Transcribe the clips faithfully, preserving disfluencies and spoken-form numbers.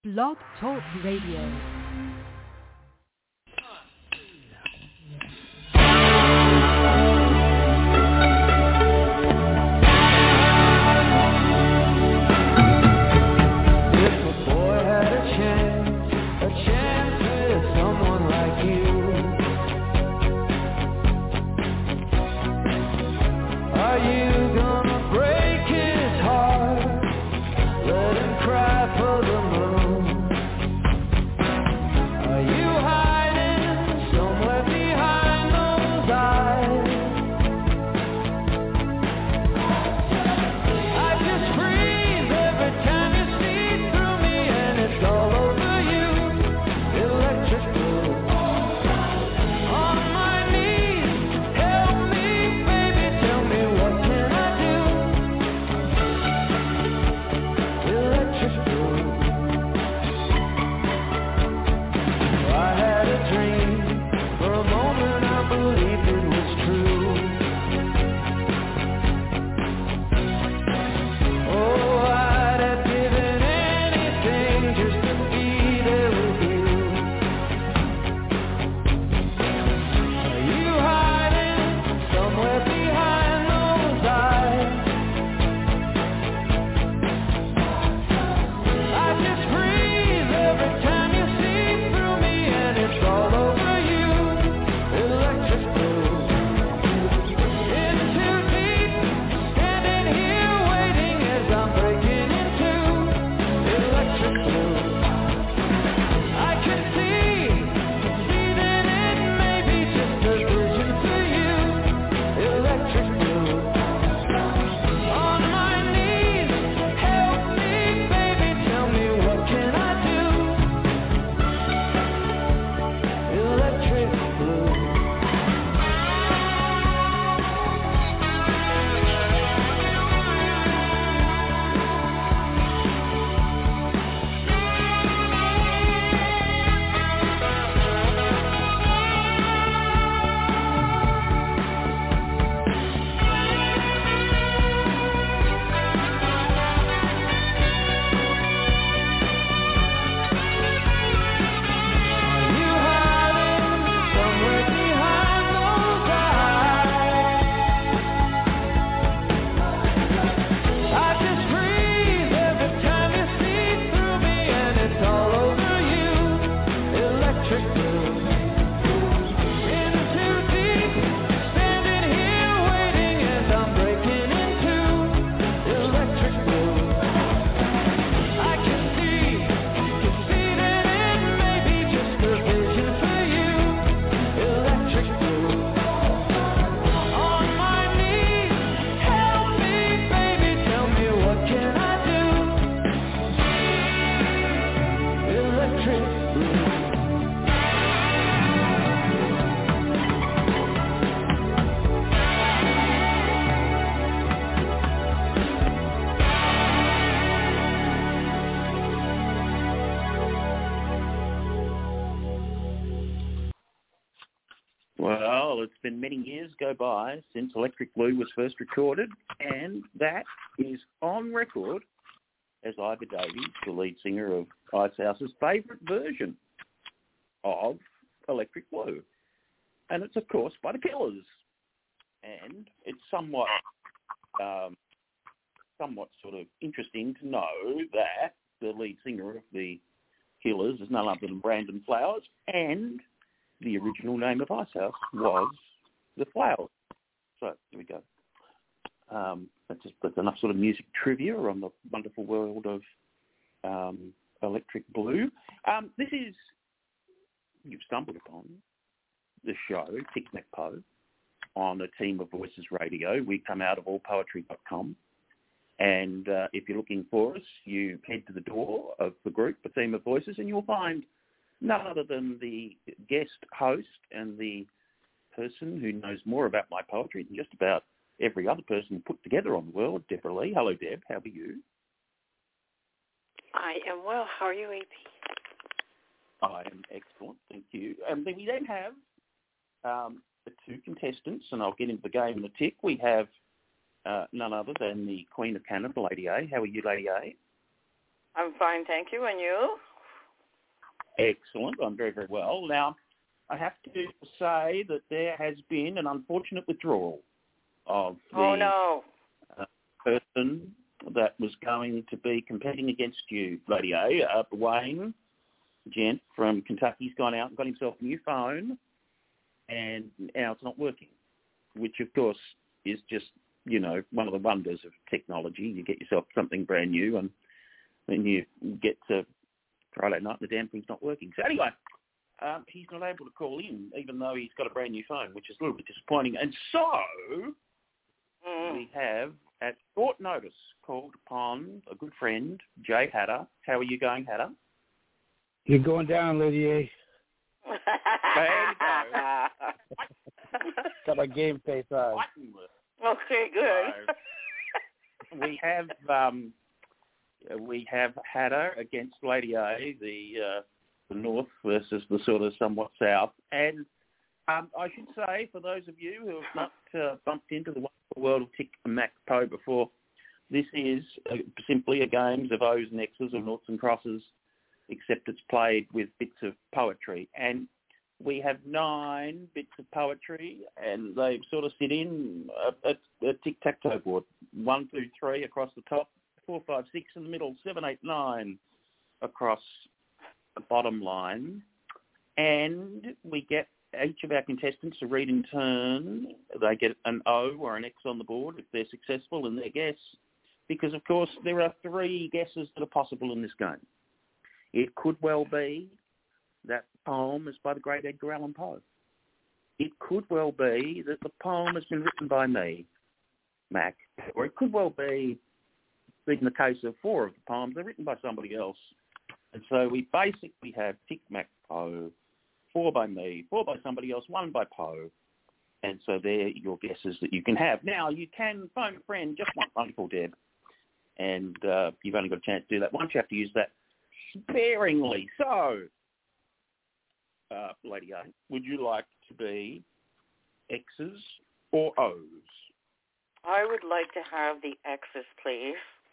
Blog Talk Radio. Well, it's been many years go by since Electric Blue was first recorded, and that is on record as Ivor Davies, the lead singer of Icehouse's favourite version of Electric Blue. And it's, of course, by the Killers. And it's somewhat, um, somewhat sort of interesting to know that the lead singer of the Killers is none other than Brandon Flowers, and the original name of Icehouse was The Flowers. So, here we go. Um, that's, just, that's enough sort of music trivia on the wonderful world of um, Electric Blue. Um, this is, you've stumbled upon the show, Tic Mac Po, on a Team of Voices radio. We come out of all poetry dot com. And uh, if you're looking for us, you head to the door of the group, the Team of Voices, and you'll find none other than the guest host and the person who knows more about my poetry than just about every other person put together on the world, Deborah Lee. Hello, Deb. How are you? I am well. How are you, A P? I am excellent. Thank you. And then we then have um, the two contestants, and I'll get into the game in a tick. We have uh, none other than the Queen of Canada, Lady A. How are you, Lady A? I'm fine, thank you. And you? Excellent. I'm very, very well. Now, I have to say that there has been an unfortunate withdrawal of the oh, no. uh, person that was going to be competing against you, Lady A. Uh, Wayne, gent from Kentucky's gone out and got himself a new phone, and now it's not working, which, of course, is just, you know, one of the wonders of technology. You get yourself something brand new, and then you get to Friday night, and the damn thing's not working. So anyway, um, he's not able to call in, even though he's got a brand new phone, which is a little bit disappointing. And so mm. we have, at short notice, called upon a good friend, Jay Hatter. How are you going, Hatter? You're going down, Lady A. There you go. Got my game face on. Okay, good. So we have um, we have Hatter against Lady A, the uh, the north versus the sort of somewhat south. And um, I should say, for those of you who have not uh, bumped into the wonderful world of Tic Mac Po before, this is uh, simply a game of O's and X's, of noughts and crosses, except it's played with bits of poetry. And we have nine bits of poetry, and they sort of sit in a, a, a tic-tac-toe board. One, two, three across the top, four, five, six in the middle, seven, eight, nine across the bottom line. And we get each of our contestants to read in turn. They get an O or an X on the board if they're successful in their guess, because, of course, there are three guesses that are possible in this game. It could well be that the poem is by the great Edgar Allan Poe. It could well be that the poem has been written by me, Mac, or it could well be, in the case of four of the poems, they're written by somebody else. And so we basically have Tic Mac Poe, four by me, four by somebody else, one by Poe. And so they're your guesses that you can have. Now, you can phone a friend, just one wonderful Deb, and uh, you've only got a chance to do that once. You have to use that sparingly. So, uh, Lady A, would you like to be X's or O's? I would like to have the X's, please.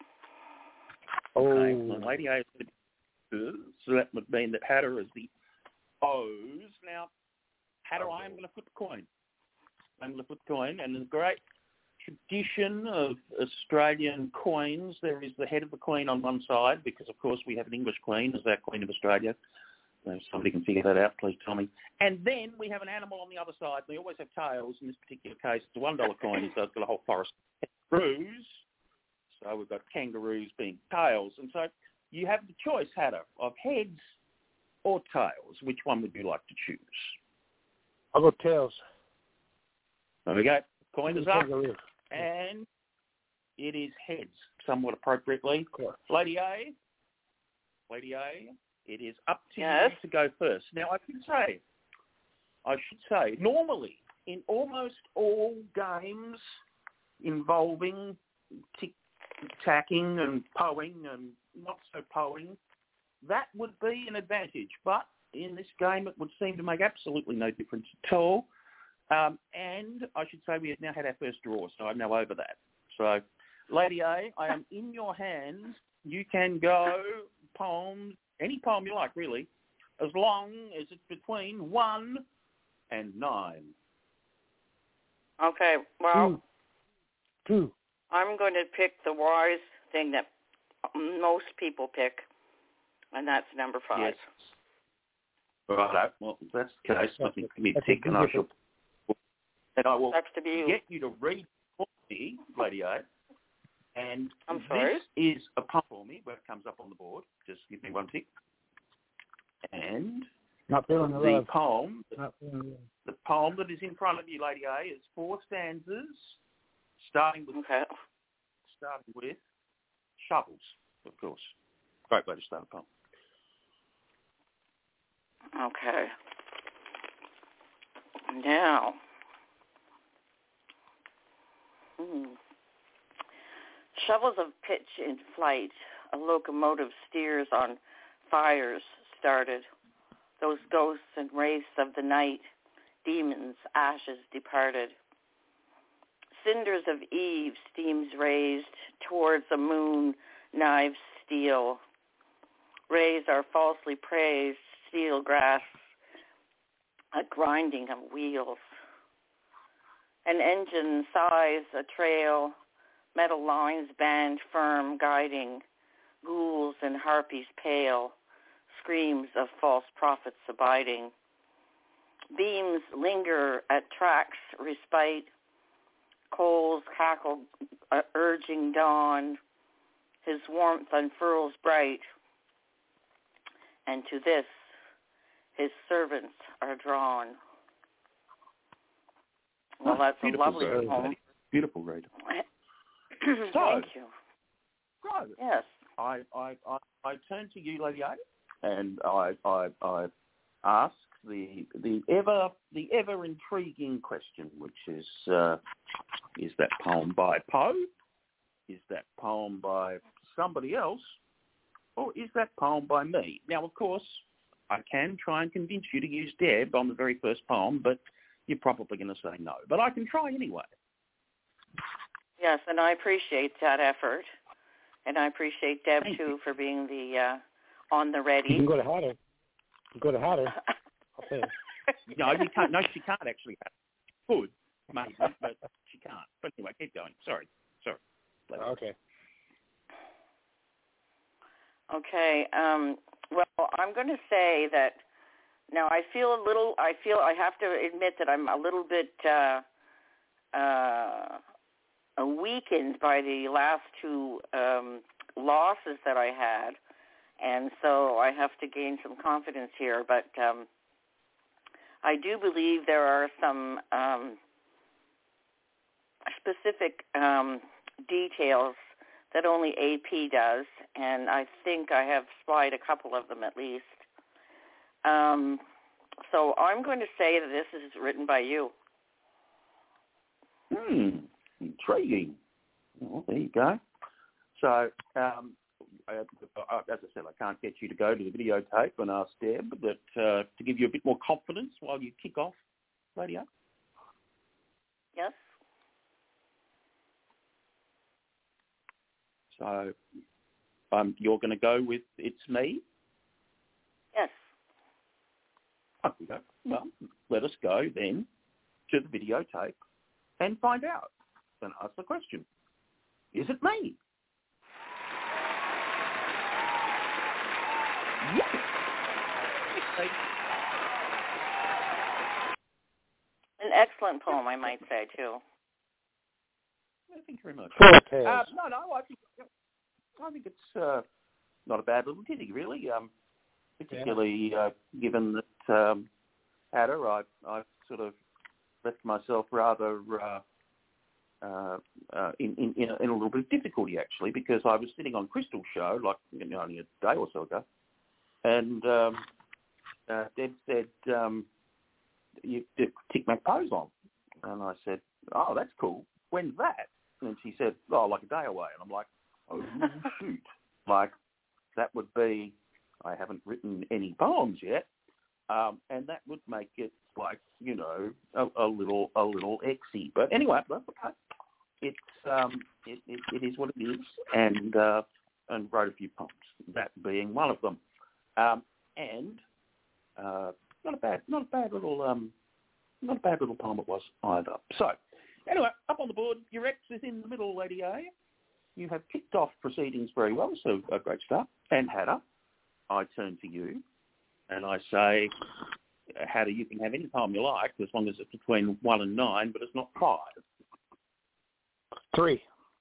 Okay, well, Lady A is the X's, so that would mean that Hatter is the O's. Now, Hatter, I am going to flip the coin. I'm going to flip the coin, and there's a great tradition of Australian coins. There is the head of the queen on one side, because, of course, we have an English queen as our Queen of Australia. So if somebody can figure that out, please tell me. And then we have an animal on the other side. They always have tails. In this particular case, it's a one dollar coin, so it's got a whole forest of kangaroos. So we've got kangaroos being tails. And so you have the choice, Hatter, of heads or tails. Which one would you like to choose? I'll go tails. There we go. Coin is up. Kangaroo. And it is heads, somewhat appropriately. Lady A, Lady A, it is up to yes. you to go first. Now, I should say, I should say, normally in almost all games involving tic-tacking and poing and not so poing, that would be an advantage. But in this game, it would seem to make absolutely no difference at all. Um, and I should say we have now had our first draw, so I'm now over that. So, Lady A, I am in your hands. You can go poems, any poem you like, really, as long as it's between one and nine. Okay, well, Two. Two. I'm going to pick the wise thing that most people pick, and that's number five. Yes. Right. Well, if that's the case, let me give me a tick, and I shall... And I will you. get you to read for me, Lady A. And I'm sorry? This is a poem for me where it comes up on the board. Just give me one tick. And Not feeling the the love. poem, Not feeling the love. the poem that is in front of you, Lady A, is four stanzas, starting with Okay. starting with shovels, of course. Great way to start a poem. Okay. Now. Hmm. Shovels of pitch in flight, a locomotive steers on fires started. Those ghosts and wraiths of the night, demons, ashes departed. Cinders of eve, steams raised towards a moon, knives steel. Rays are falsely praised, steel grass, a grinding of wheels. An engine sighs a trail, metal lines band firm guiding, ghouls and harpies pale, screams of false prophets abiding. Beams linger at tracks respite, coals cackle uh, urging dawn, his warmth unfurls bright, and to this his servants are drawn. Well, that's a lovely Rita. poem. Beautiful, Rita. Thank so, you. So, yes. I, I, I, I turn to you, Lady Ada, and I, I, I ask the the ever the ever intriguing question, which is uh, is that poem by Poe? Is that poem by somebody else? Or is that poem by me? Now, of course, I can try and convince you to use Deb on the very first poem, but you're probably going to say no. But I can try anyway. Yes, and I appreciate that effort. And I appreciate Deb, Thank too, you. for being the uh, on the ready. You can go to Hatter. You can go to Hatter. I'll say it. No, you can't. No, she can't actually have it. Could, maybe, but she can't. But anyway, keep going. Sorry. Sorry. Okay. Okay. Um, well, I'm going to say that now I feel a little, I feel, I have to admit that I'm a little bit uh, uh, weakened by the last two um, losses that I had. And so I have to gain some confidence here. But um, I do believe there are some um, specific um, details that only A P does, and I think I have spied a couple of them at least. Um, so I'm going to say that this is written by you. Hmm, intriguing. Well, there you go. So, um, I, as I said, I can't get you to go to the videotape and ask Deb, but uh, to give you a bit more confidence while you kick off, Radio. Yes. So um, you're going to go with It's Me? Yes. Okay. Well, let us go then to the videotape and find out and ask the question. Is it me? Yes. An excellent poem, I might say, too. Thank you very much. Four Uh, tails. no, no, I think I think it's uh, not a bad little ditty, really. Um, particularly uh, given that um, Ada, I I sort of left myself rather uh, uh, uh, in in in a, in a little bit of difficulty actually, because I was sitting on Crystal's show like you know, only a day or so ago, and um, uh, Deb said um, you did Tick Mac Pose on, and I said, oh, that's cool. When's that? And she said, oh, like a day away. And I'm like, oh, shoot. Like, that would be, I haven't written any poems yet, um, and that would make it like, you know, a, a little a little exy. But anyway, that's okay. It's, um, it, it, it is what it is, and uh, and wrote a few poems, that being one of them. Um, and uh, not a bad, not a bad little, um, not a bad little poem it was either. So, anyway, up on the board, your ex is in the middle, Lady A. You have kicked off proceedings very well, so a great start. And Hatter, I turn to you, and I say, Hatter, you can have any poem you like, as long as it's between one and nine, but it's not five. Three.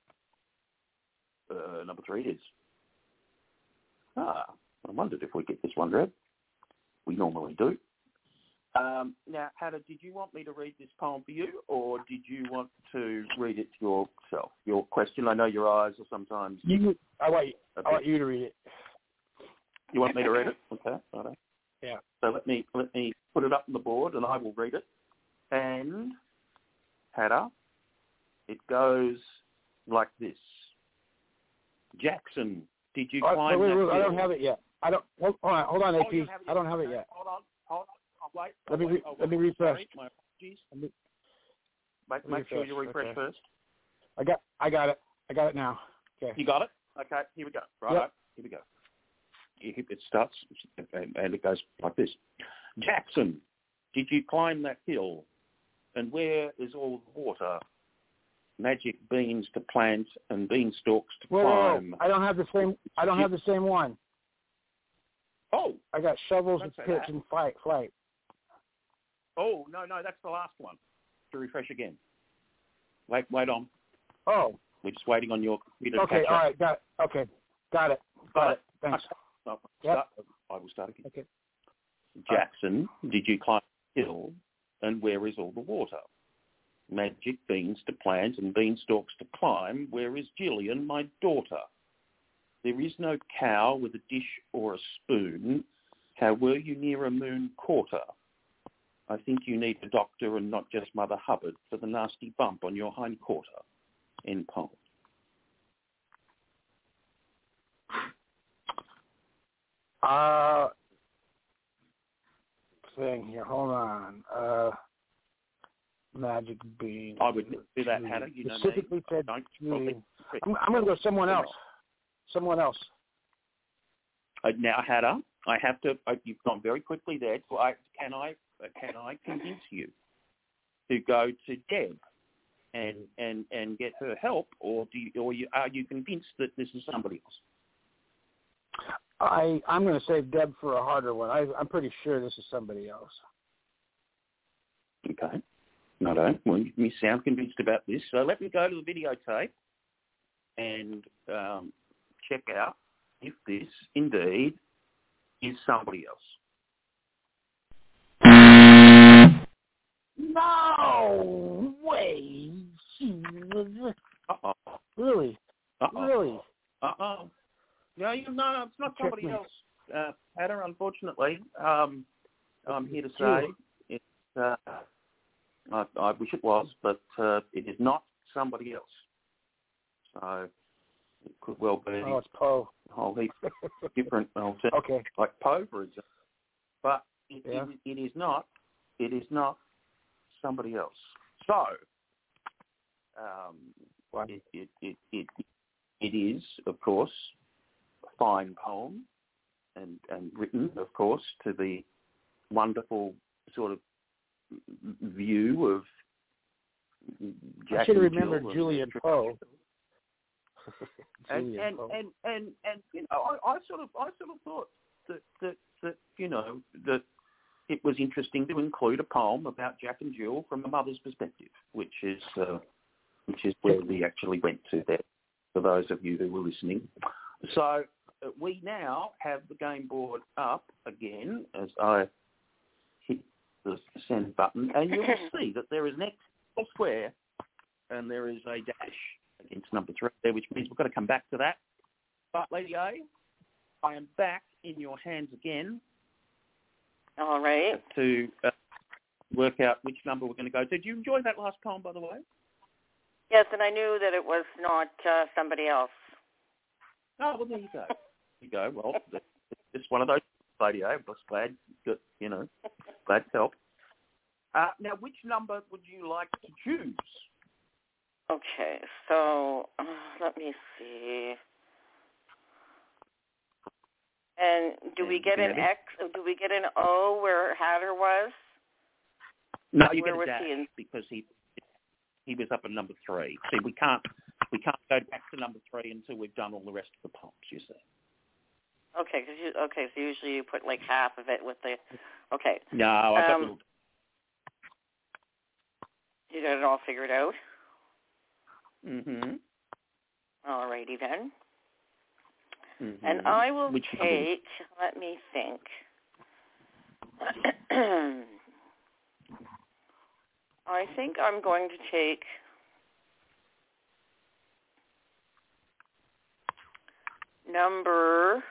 Uh, number three is. Ah, I wondered if we get this one read. We normally do. Um, now, Hatter, did you want me to read this poem for you, or did you want to read it yourself? Your question, I know your eyes are sometimes... You, I want you, I want you to read it. You want me to read it? Okay, righto. Yeah. So let me let me put it up on the board, and I will read it. And, Hatter, it goes like this. Jackson, did you Oh, climb wait, wait, that wait, I don't hill? have it yet. I don't. Hold on, hold on, A Oh, P. you don't have it I don't have it Okay, yet. Hold on, hold on. I'll wait. Let me I'll re- wait, I'll let me wait. refresh. Sorry, my apologies. Let me, Make, let me make sure you refresh okay. first. I got, I got it. I got it now. Okay. You got it? Okay, here we go. Right, Yep. here we go. it starts, and it goes like this. Jackson, did you climb that hill? And where is all the water? Magic beans to plant and beanstalks to Whoa, climb. whoa, I don't have the same. I don't have the same one. Oh, I got shovels don't and say pits that. and fight, flight. Oh no, no, that's the last one. To refresh again. Wait, wait on. Oh, We're just waiting on your computer to okay, catch all up. right, got it. Okay, got it, got it. Thanks. No, Yep. start, I will start again. Okay. Jackson, did you climb the hill? And where is all the water? Magic beans to plant and beanstalks to climb. Where is Gillian, my daughter? There is no cow with a dish or a spoon. How were you near a moon quarter? I think you need a doctor and not just Mother Hubbard for the nasty bump on your hind quarter. End poem. Uh, thing here. Hold on. Uh, magic bean. I would do that, Hannah. You know Specifically me. said Don't Julian. I'm, I'm going to go someone else. Someone else. Uh, now, Hannah, I have to. Uh, you've gone very quickly there. So I, can I? Uh, can I convince you to go to Deb and and and get her help, or do you, or you, are you convinced that this is somebody else? I I'm going to save Deb for a harder one. I, I'm pretty sure this is somebody else. Okay. No, don't. Well, you sound convinced about this. So let me go to the videotape and um, check out if this indeed is somebody else. No way. Jesus. Uh-oh. Really? Uh-oh. Really? Uh-oh. No, you, no, no, it's not Check somebody me. else, uh, Hannah, unfortunately. Um, I'm here to say Phew. it's, uh, I, I wish it was, but uh, it is not somebody else. So it could well be Oh, it's Poe. a whole heap of different alternatives, Okay. like Poe, for example. But it, Yeah. it, it is not. It is not somebody else. So um, What? it, it, it, it, it is, of course, a fine poem and, and written, of course, to the wonderful sort of view of Jack I should have and remembered Jill Julian and, Poe. and, Julian and, Poe. and, and, and, you know, I, I sort of I sort of thought that, that, that you know, that it was interesting to include a poem about Jack and Jill from a mother's perspective, which is uh, which is where we actually went to there, for those of you who were listening. So uh, we now have the game board up again as I hit the send button, and you will see that there is an X square and there is a dash against number three there, which means we've got to come back to that. But Lady A, I am back in your hands again. All right. To uh, work out which number we're going to go to. Did you enjoy that last poem, by the way? Yes, and I knew that it was not uh, somebody else. Oh, well, there you go. There you go. Well, it's just one of those, Lady A. I'm just glad that, you know, glad to help. Uh, now, which number would you like to choose? Okay, so uh, let me see. And do we get an X? Do we get an O where Hatter was? No, you Where get a was dash he in? because he he was up at number three. See, we can't we can't go back to number three until we've done all the rest of the poems. You see. Okay, cause you, okay, so usually you put like half of it with the. Okay. No, I've got Um, little. You got it all figured out. Mhm. All righty then. Mm-hmm. And I will Which take, let me think. I think I'm going to take number,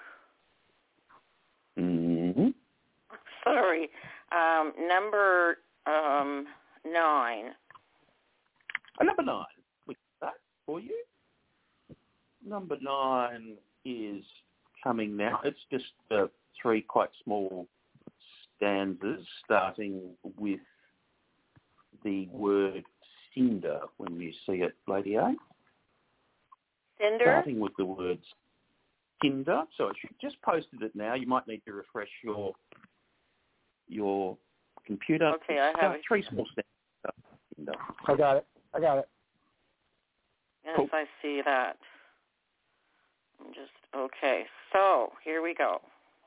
Mm-hmm. sorry, um, number um, nine. Uh, number nine. We got that for you. Number nine is coming now. It's just uh, three quite small stanzas, starting with the word cinder when you see it, Lady A. Cinder? Starting with the words Tinder, so it should just posted it now. You might need to refresh your your computer. Okay, I have it. Three small steps. Tinder. I got it. I got it. Yes, Cool. I see that. I'm just okay. So here we go.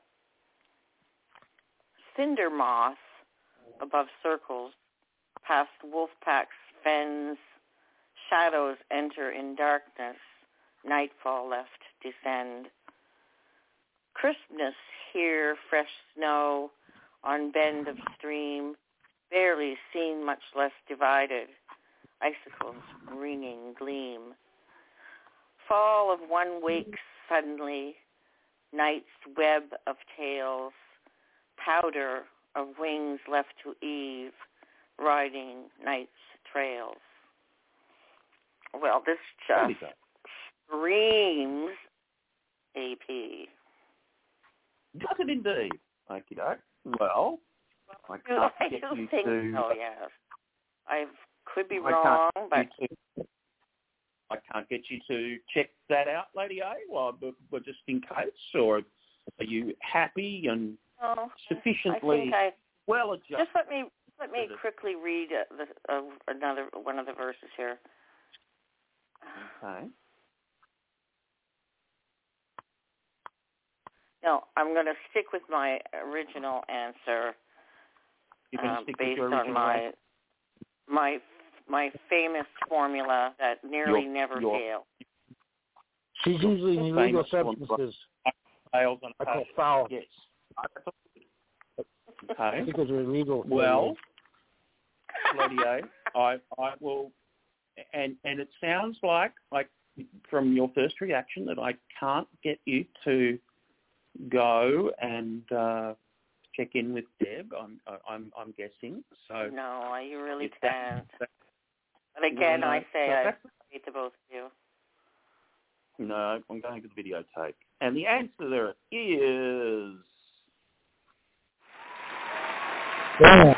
Cinder moth above circles, past wolf packs, fens, shadows enter in darkness, nightfall left descend. Crispness here, fresh snow on bend of stream, barely seen, much less divided, icicles ringing gleam. Fall of one wakes suddenly, night's web of tails, powder of wings left to eve, riding night's trails. Well, this just screams A P. Does it indeed? Okie doke. Well, I can't I get do you think to... so, yes. I could be I wrong, can't but... get you to- I can't get you to check that out, Lady A, well, but, but just in case, or are you happy and Oh, sufficiently I think I, well adjusted? just let me let me quickly read uh, the, uh, another one of the verses here. Okay. No, I'm going to stick with my original answer, You're going to uh, stick with based your on original my answer? my my famous formula that nearly Your- never your- fails. She's usually in illegal substances. Fails on I call occasion. foul. Yes. Okay. Because they're illegal. Well, Lady A, I, I will, and and it sounds like, like from your first reaction, that I can't get you to go and uh, check in with Deb. I'm I'm I'm guessing. So No, you really if that- can't. that- But again, no, no, I say so I that's- hate to both of you. No, I'm going to the videotape. And the answer there is... Yeah.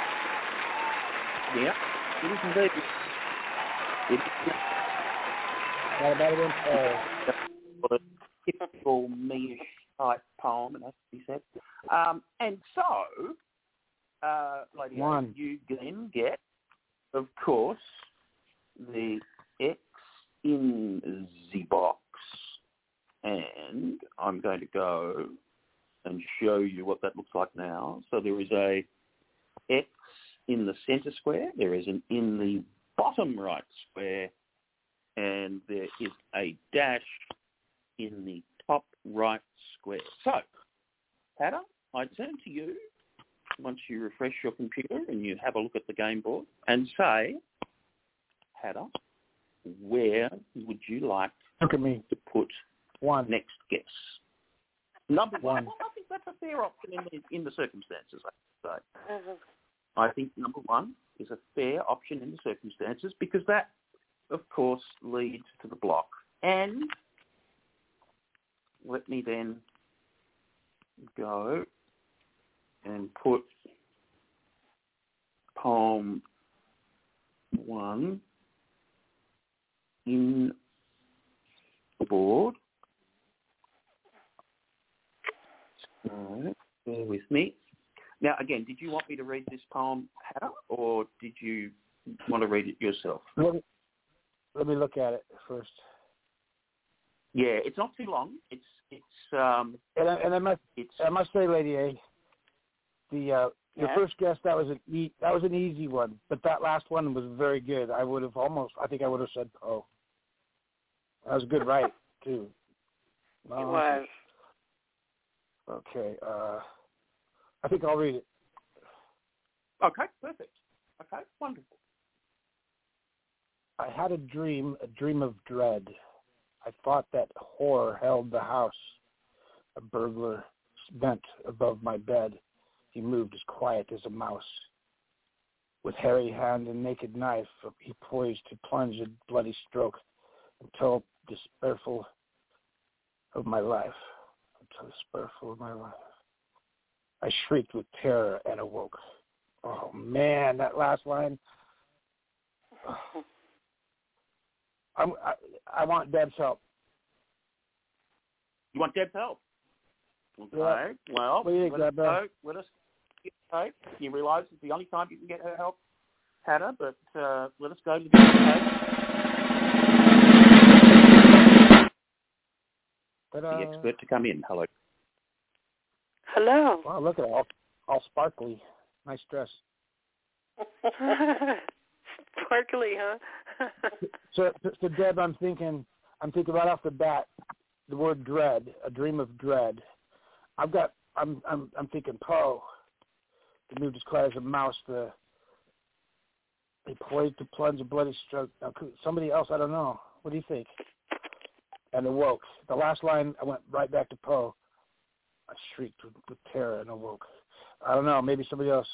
Yeah, it is indeed. It is That about it. Uh, a typical me-ish type poem, it has to be said. Um, and so, uh, Lady One. A, you then get, of course, the X in the box. And I'm going to go and show you what that looks like now. So there is a X in the centre square, there is an in the bottom right square, and there is a dash in the top right square. So, Hatter, I turn to you once you refresh your computer and you have a look at the game board and say, Hatter, where would you like look at me. to put One. next guess? Number one. One. Well, I think that's a fair option in the, in the circumstances. So Mm-hmm. I think number one is a fair option in the circumstances because that, of course, leads to the block. And let me then go and put poem one in the board. So, bear with me. Now, again, did you want me to read this poem, Hatter, or did you want to read it yourself? Let me, let me look at it first. Yeah, it's not too long. It's it's um. And I, and I must it's I must say, Lady A, the uh, your Yeah. first guess that was an e- that was an easy one, but that last one was very good. I would have almost I think I would have said oh. That was a good right too. It No, was. Okay. Uh, I think I'll read it. okay. Perfect. Okay. Wonderful. I had a dream, a dream of dread. I thought that horror held the house. A burglar bent above my bed. He moved as quiet as a mouse. With hairy hand and naked knife, he poised to plunge a bloody stroke until despairful of my life. Until despairful of my life. I shrieked with terror and awoke. Oh, man, that last line. Oh. I'm, I, I want Deb's help. You want Deb's help? Okay. Yeah. Well, what do you think, let us Deb? go. Let us get tape. You realise it's the only time you can get her help, Hannah, but uh, let us go to the Ta-da. the expert to come in. Hello. Hello. Wow, look at it, all, all sparkly. Nice dress. Sparkly, huh? So, so Deb, I'm thinking, I'm thinking right off the bat, the word dread, a dream of dread. I've got, I'm, I'm, I'm thinking Poe. He moved as quiet as a mouse. The he poised to plunge a bloody stroke. Now, somebody else, I don't know. What do you think? And awoke. The last line, I went right back to Poe. I shrieked with, with terror and awoke. I don't know. Maybe somebody else.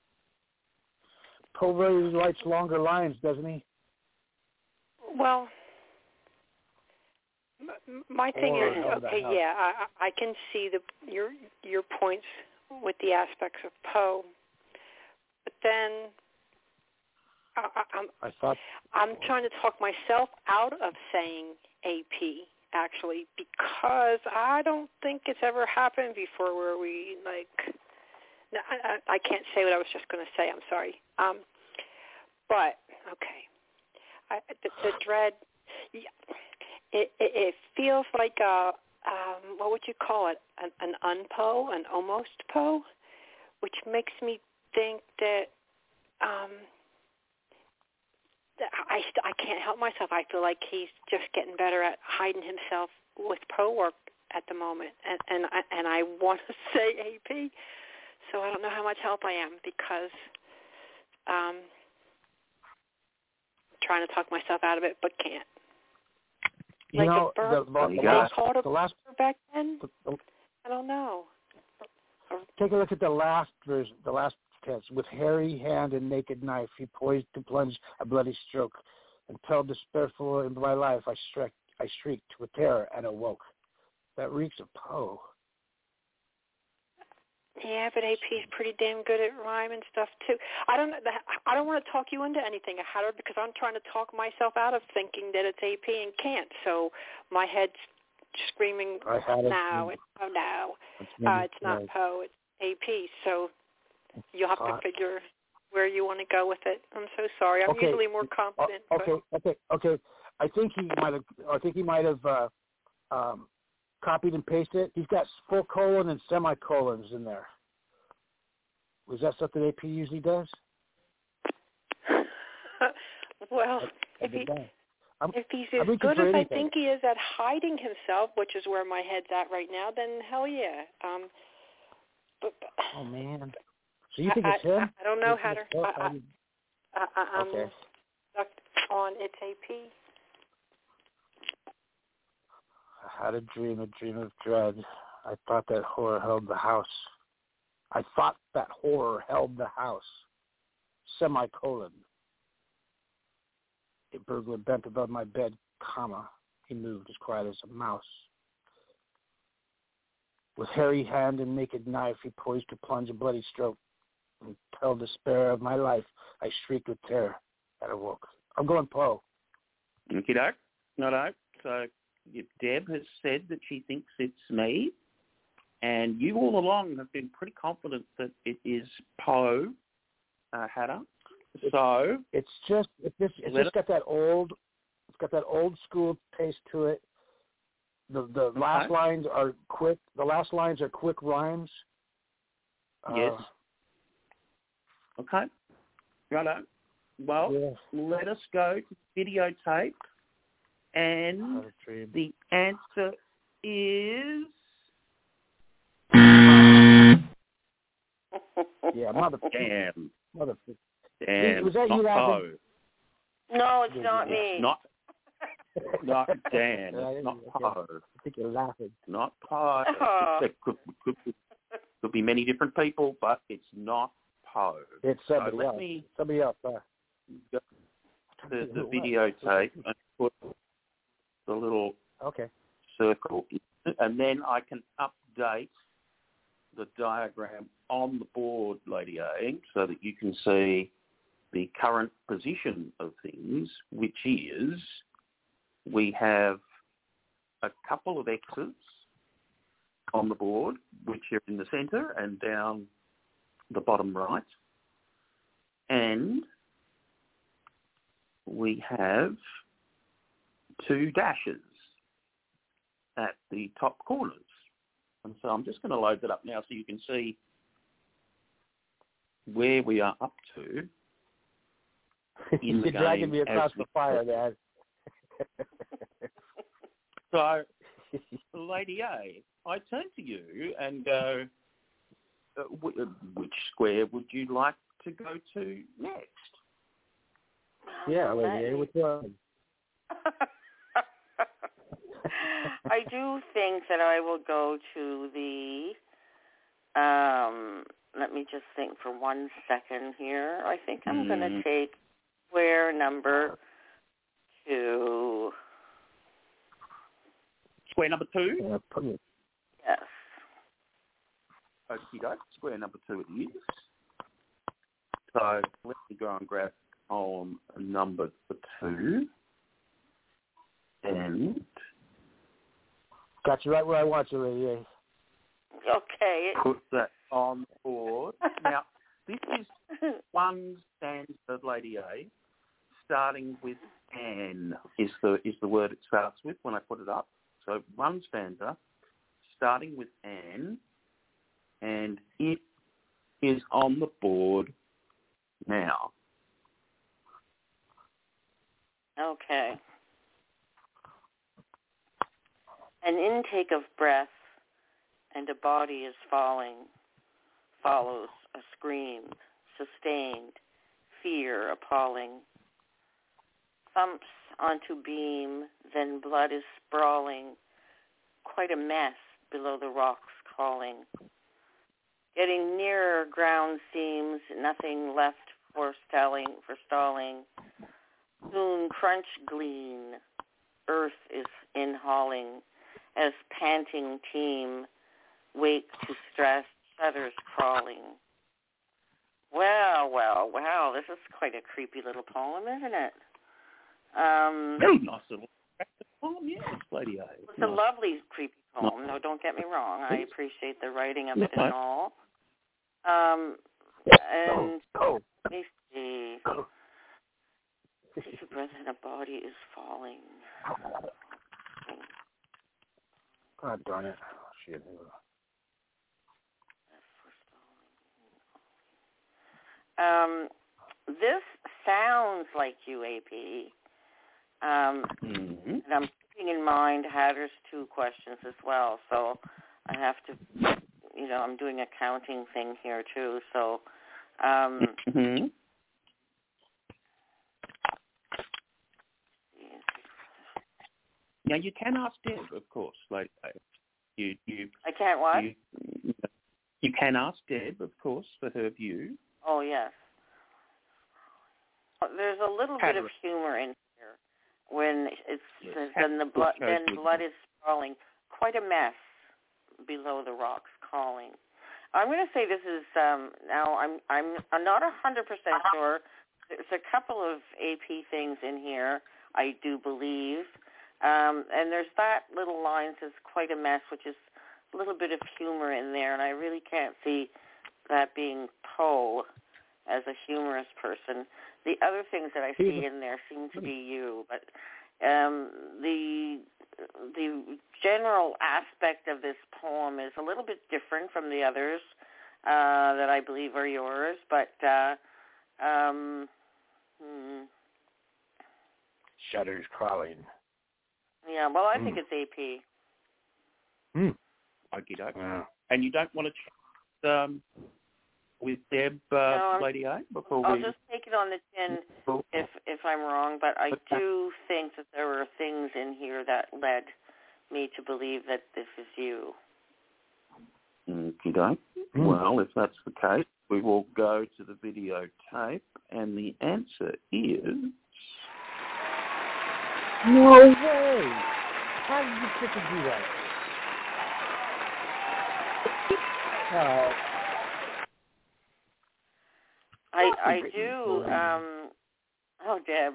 Poe really writes longer lines, doesn't he? Well, m- my thing Or is, of the okay, house. yeah, I, I can see the your your points with the aspects of Poe, but then I, I, I'm I thought I'm trying to talk myself out of saying A P actually, because I don't think it's ever happened before where we like. No, I, I, I can't say what I was just going to say. I'm sorry. Um, but okay, I, the, the dread. Yeah, it, it, it feels like a um, what would you call it? An, an unpo, an almost po, which makes me think that um, that I I can't help myself. I feel like he's just getting better at hiding himself with pro work at the moment, and and I, and I want to say A P. So I don't know how much help I am because um, I'm trying to talk myself out of it, but can't. you Like know a bird, the, the, the they last called a the last. bird back then. The, the, I don't know. Take a look at the last version, the last tense. With hairy hand and naked knife, he poised to plunge a bloody stroke. Until despairful in my life, I shrieked, I shrieked with terror and awoke. That reeks of Poe. Yeah, but A P's pretty damn good at rhyme and stuff too. I don't. I don't want to talk you into anything, Hatter, because I'm trying to talk myself out of thinking that it's A P and can't. So my head's screaming, I had it. no, it's, oh no, It's, uh, it's not Poe, it's A P. So you'll have hot. to figure where you want to go with it. I'm so sorry. I'm Okay. usually more confident. Uh, okay, okay, okay. I think he might have. I think he might have uh, um, copied and pasted it. He's got full colon and semicolons in there. Was that something A P usually does? But, well, I, I if he I'm, if he's I'm as reaching good for as I anything. think he is at hiding himself, which is where my head's at right now, then hell yeah. Um, but, but Oh man. So you think I, it's him? I, I don't know, You think Hatter. it's Poe? I, I, I, I, I'm Okay. stuck on it's A P. I had a dream, a dream of dread. I thought that horror held the house. I thought that horror held the house. Semicolon. A burglar bent above my bed, comma. He moved as quiet as a mouse. With hairy hand and naked knife, he poised to plunge a bloody stroke. Until despair of my life, I shrieked with terror and awoke. I'm going Poe. Okie doke. No, no. So if Deb has said that she thinks it's me, and you all along have been pretty confident that it is Poe, uh, Hatter. So It's just it's just it's Let just got that old it's got that old school taste to it. The the Okay. last lines are quick. The last lines are quick rhymes. yes. Uh, Okay. Righto. Well, yeah. let us go to videotape, and Had a dream. the answer is Yeah, mother damn. mother. Damn. Was that not you laughing? Poe. No, it's not Yeah. me. Not not Dan. Yeah, It's not okay. Poe. I think you're laughing. Not Poe. Oh. It could, could, could, could be many different people, but it's not Poe. It's So somebody let else. me Somebody else. Uh, go to the Who- what? videotape and put the little Okay. circle, and then I can update the diagram on the board, Lady A, so that you can see the current position of things, which is we have a couple of X's on the board, which are in the centre and down the bottom right. And we have two dashes at the top corners. And so I'm just going to load that up now so you can see where we are up to in the You're dragging game. me across the fire, Dad. So, Lady A, I turn to you and go, uh, w- which square would you like to go to next? Yeah, Lady A, which one? I do think that I will go to the, um, let me just think for one second here. I think I'm mm. going to take square number two. Square number two? Yeah, put me. Yes. Okie doke, square number two it is. So let me go and grab column number two. And got you right where I want you, Lady A. Okay. Put that on board. Now, this is one stanza, Lady A, starting with an is the is the word it starts with when I put it up. So one stanza starting with an, and it is on the board now. Okay. An intake of breath and a body is falling, follows a scream, sustained, fear appalling. Thumps onto beam, then blood is sprawling, quite a mess below the rocks calling. Getting nearer ground seems nothing left for stalling, for stalling. Soon crunch glean, earth is in hauling, as panting team wake to stress, shudders crawling. Well, well, well, this is quite a creepy little poem, isn't it? Um, Very nice little poem, yes, Lady A. It's nice. A lovely, creepy poem. No, don't get me wrong. I appreciate the writing of it and all. Um, and oh, oh. let me see. Take a breath and a body is falling. God darn it. Shit. Um, this sounds like you, A P. Um, mm-hmm. And I'm keeping in mind Hatter's two questions as well, so I have to, you know, I'm doing a counting thing here too, so. Um, mm-hmm. Now, you can ask Deb, of course, Lady A. You, you, I can't what? You, you can ask Deb, of course, for her view. Oh, yes. There's a little Hatter. bit of humor in here when it's Yes. then the blood then blood is sprawling. Quite a mess below the rocks calling. I'm going to say this is um, now. I'm I'm I'm not a hundred percent sure. There's a couple of A P things in here. I do believe, um, and there's that little line says quite a mess, which is a little bit of humor in there, and I really can't see that being Poe as a humorous person. The other things that I see in there seem to be you, but um, the the general aspect of this poem is a little bit different from the others uh, that I believe are yours. But uh, um, hmm. Shudders crawling. Yeah, well, I mm. think it's A P. Hmm. Okie doke. Yeah. And you don't want to check um, with Deb, uh, no, Lady A, before I'll we... just take it on the chin if if I'm wrong, but I do think that there were things in here that led me to believe that this is you. Okie doke. Mm. Well, if that's the case, we will go to the videotape, and the answer is... No way! How did you freaking do that? Uh, I I do. Um, oh, Deb.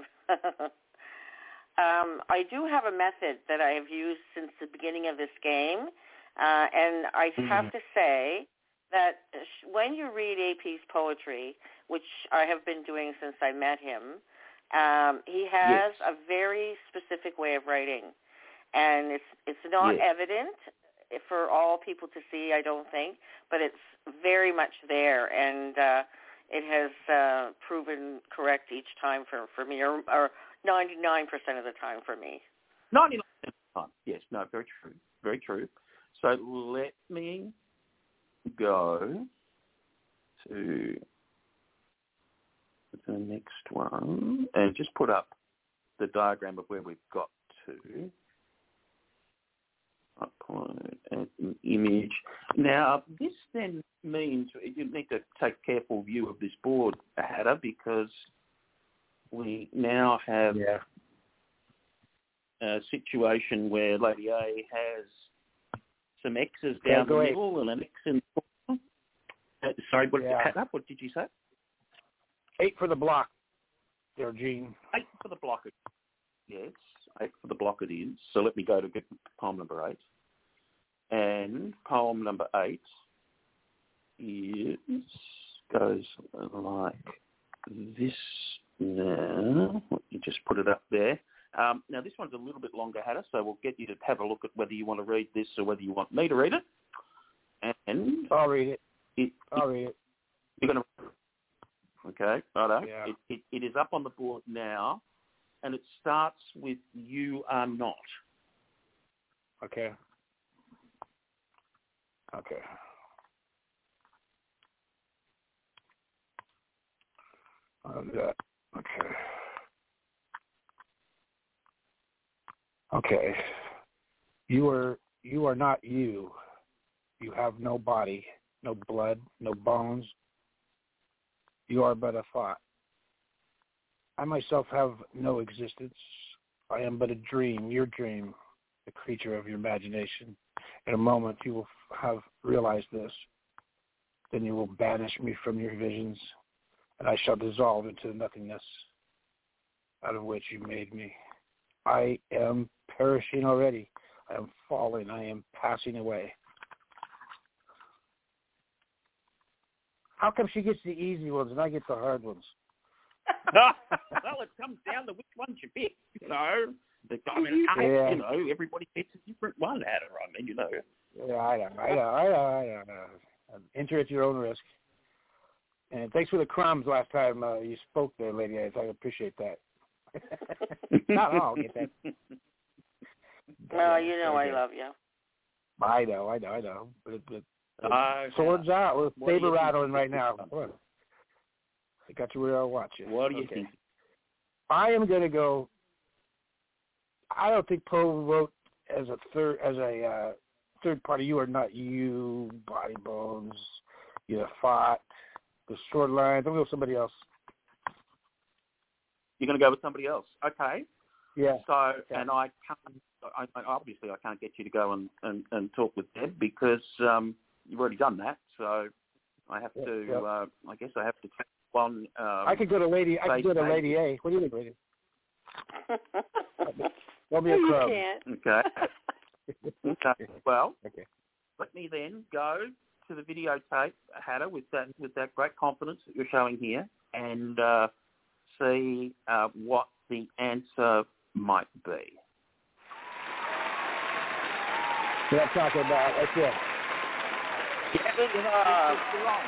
um, I do have a method that I have used since the beginning of this game, Uh, and I Mm. have to say that when you read A P's poetry, which I have been doing since I met him, um, he has Yes. a very specific way of writing. And it's it's not Yes. evident for all people to see, I don't think, but it's very much there, and uh, it has uh, proven correct each time for, for me, or, or ninety-nine percent of the time for me. ninety-nine percent of the time. Yes, no, very true. Very true. So let me go to the next one and just put up the diagram of where we've got to. Upload an image. Now, this then means you need to take careful view of this board, Hatter, because we now have Yeah. a situation where Lady A has some X's Yeah, down go the ahead. middle and an X in the corner. Uh, sorry, what, Yeah. Hatter, what did you say? Eight for the block there, Gene. Eight for the block. Yes, eight for the block it is. So let me go to get poem number eight. And poem number eight is goes like this now. You just put it up there. Um, now, this one's a little bit longer, Hatter, so we'll get you to have a look at whether you want to read this or whether you want me to read it. And I'll read it. it, I'll it read it. you're going to... Okay, righto. Yeah. It, it, it is up on the board now, and it starts with "You Are Not." Okay. Okay. I'll do that. Okay. Okay. You are you are not you. You have no body, no blood, no bones. You are but a thought. I myself have no existence. I am but a dream, your dream, the creature of your imagination. In a moment you will have realized this. Then you will banish me from your visions, and I shall dissolve into the nothingness out of which you made me. I am perishing already. I am falling. I am passing away. How come she gets the easy ones and I get the hard ones? Well, it comes down to which ones you pick, you know. The, I mean, Yeah. you know, everybody picks a different one, Hatter. I mean, you know. Yeah, I know, I know, I know, I know. I know. Enter at your own risk. And thanks for the crumbs last time uh, you spoke there, Lady Ice. I appreciate that. Not all, get that. Well, you know Okay. I love you. I know, I know, I know. But, but, but Uh, swords out. We're what do saber you rattling think? right now. What? I got you where I want you. What do you okay. think? I am going to go. I don't think Poe wrote as a third as a uh, third party. You are not you, body bones. You fought the short lines. I'm going to go with somebody else. You're going to go with somebody else, okay? Yeah. So, okay. and I can't. I, I, obviously, I can't get you to go and, and, and talk with Deb because um, you've already done that. So, I have Yep, to. yep. Uh, I guess I have to take one. Um, I could go to Lady. I could go to face Lady A. What do you think, Lady? Don't be No, a you crumb. can't. Okay. Okay. Well, Okay. let me then go to the videotape, Hatter, with that with that great confidence that you're showing here, and uh, see uh, what the answer might be. What I'm talking about. That's it. Yeah, you're on. You're on.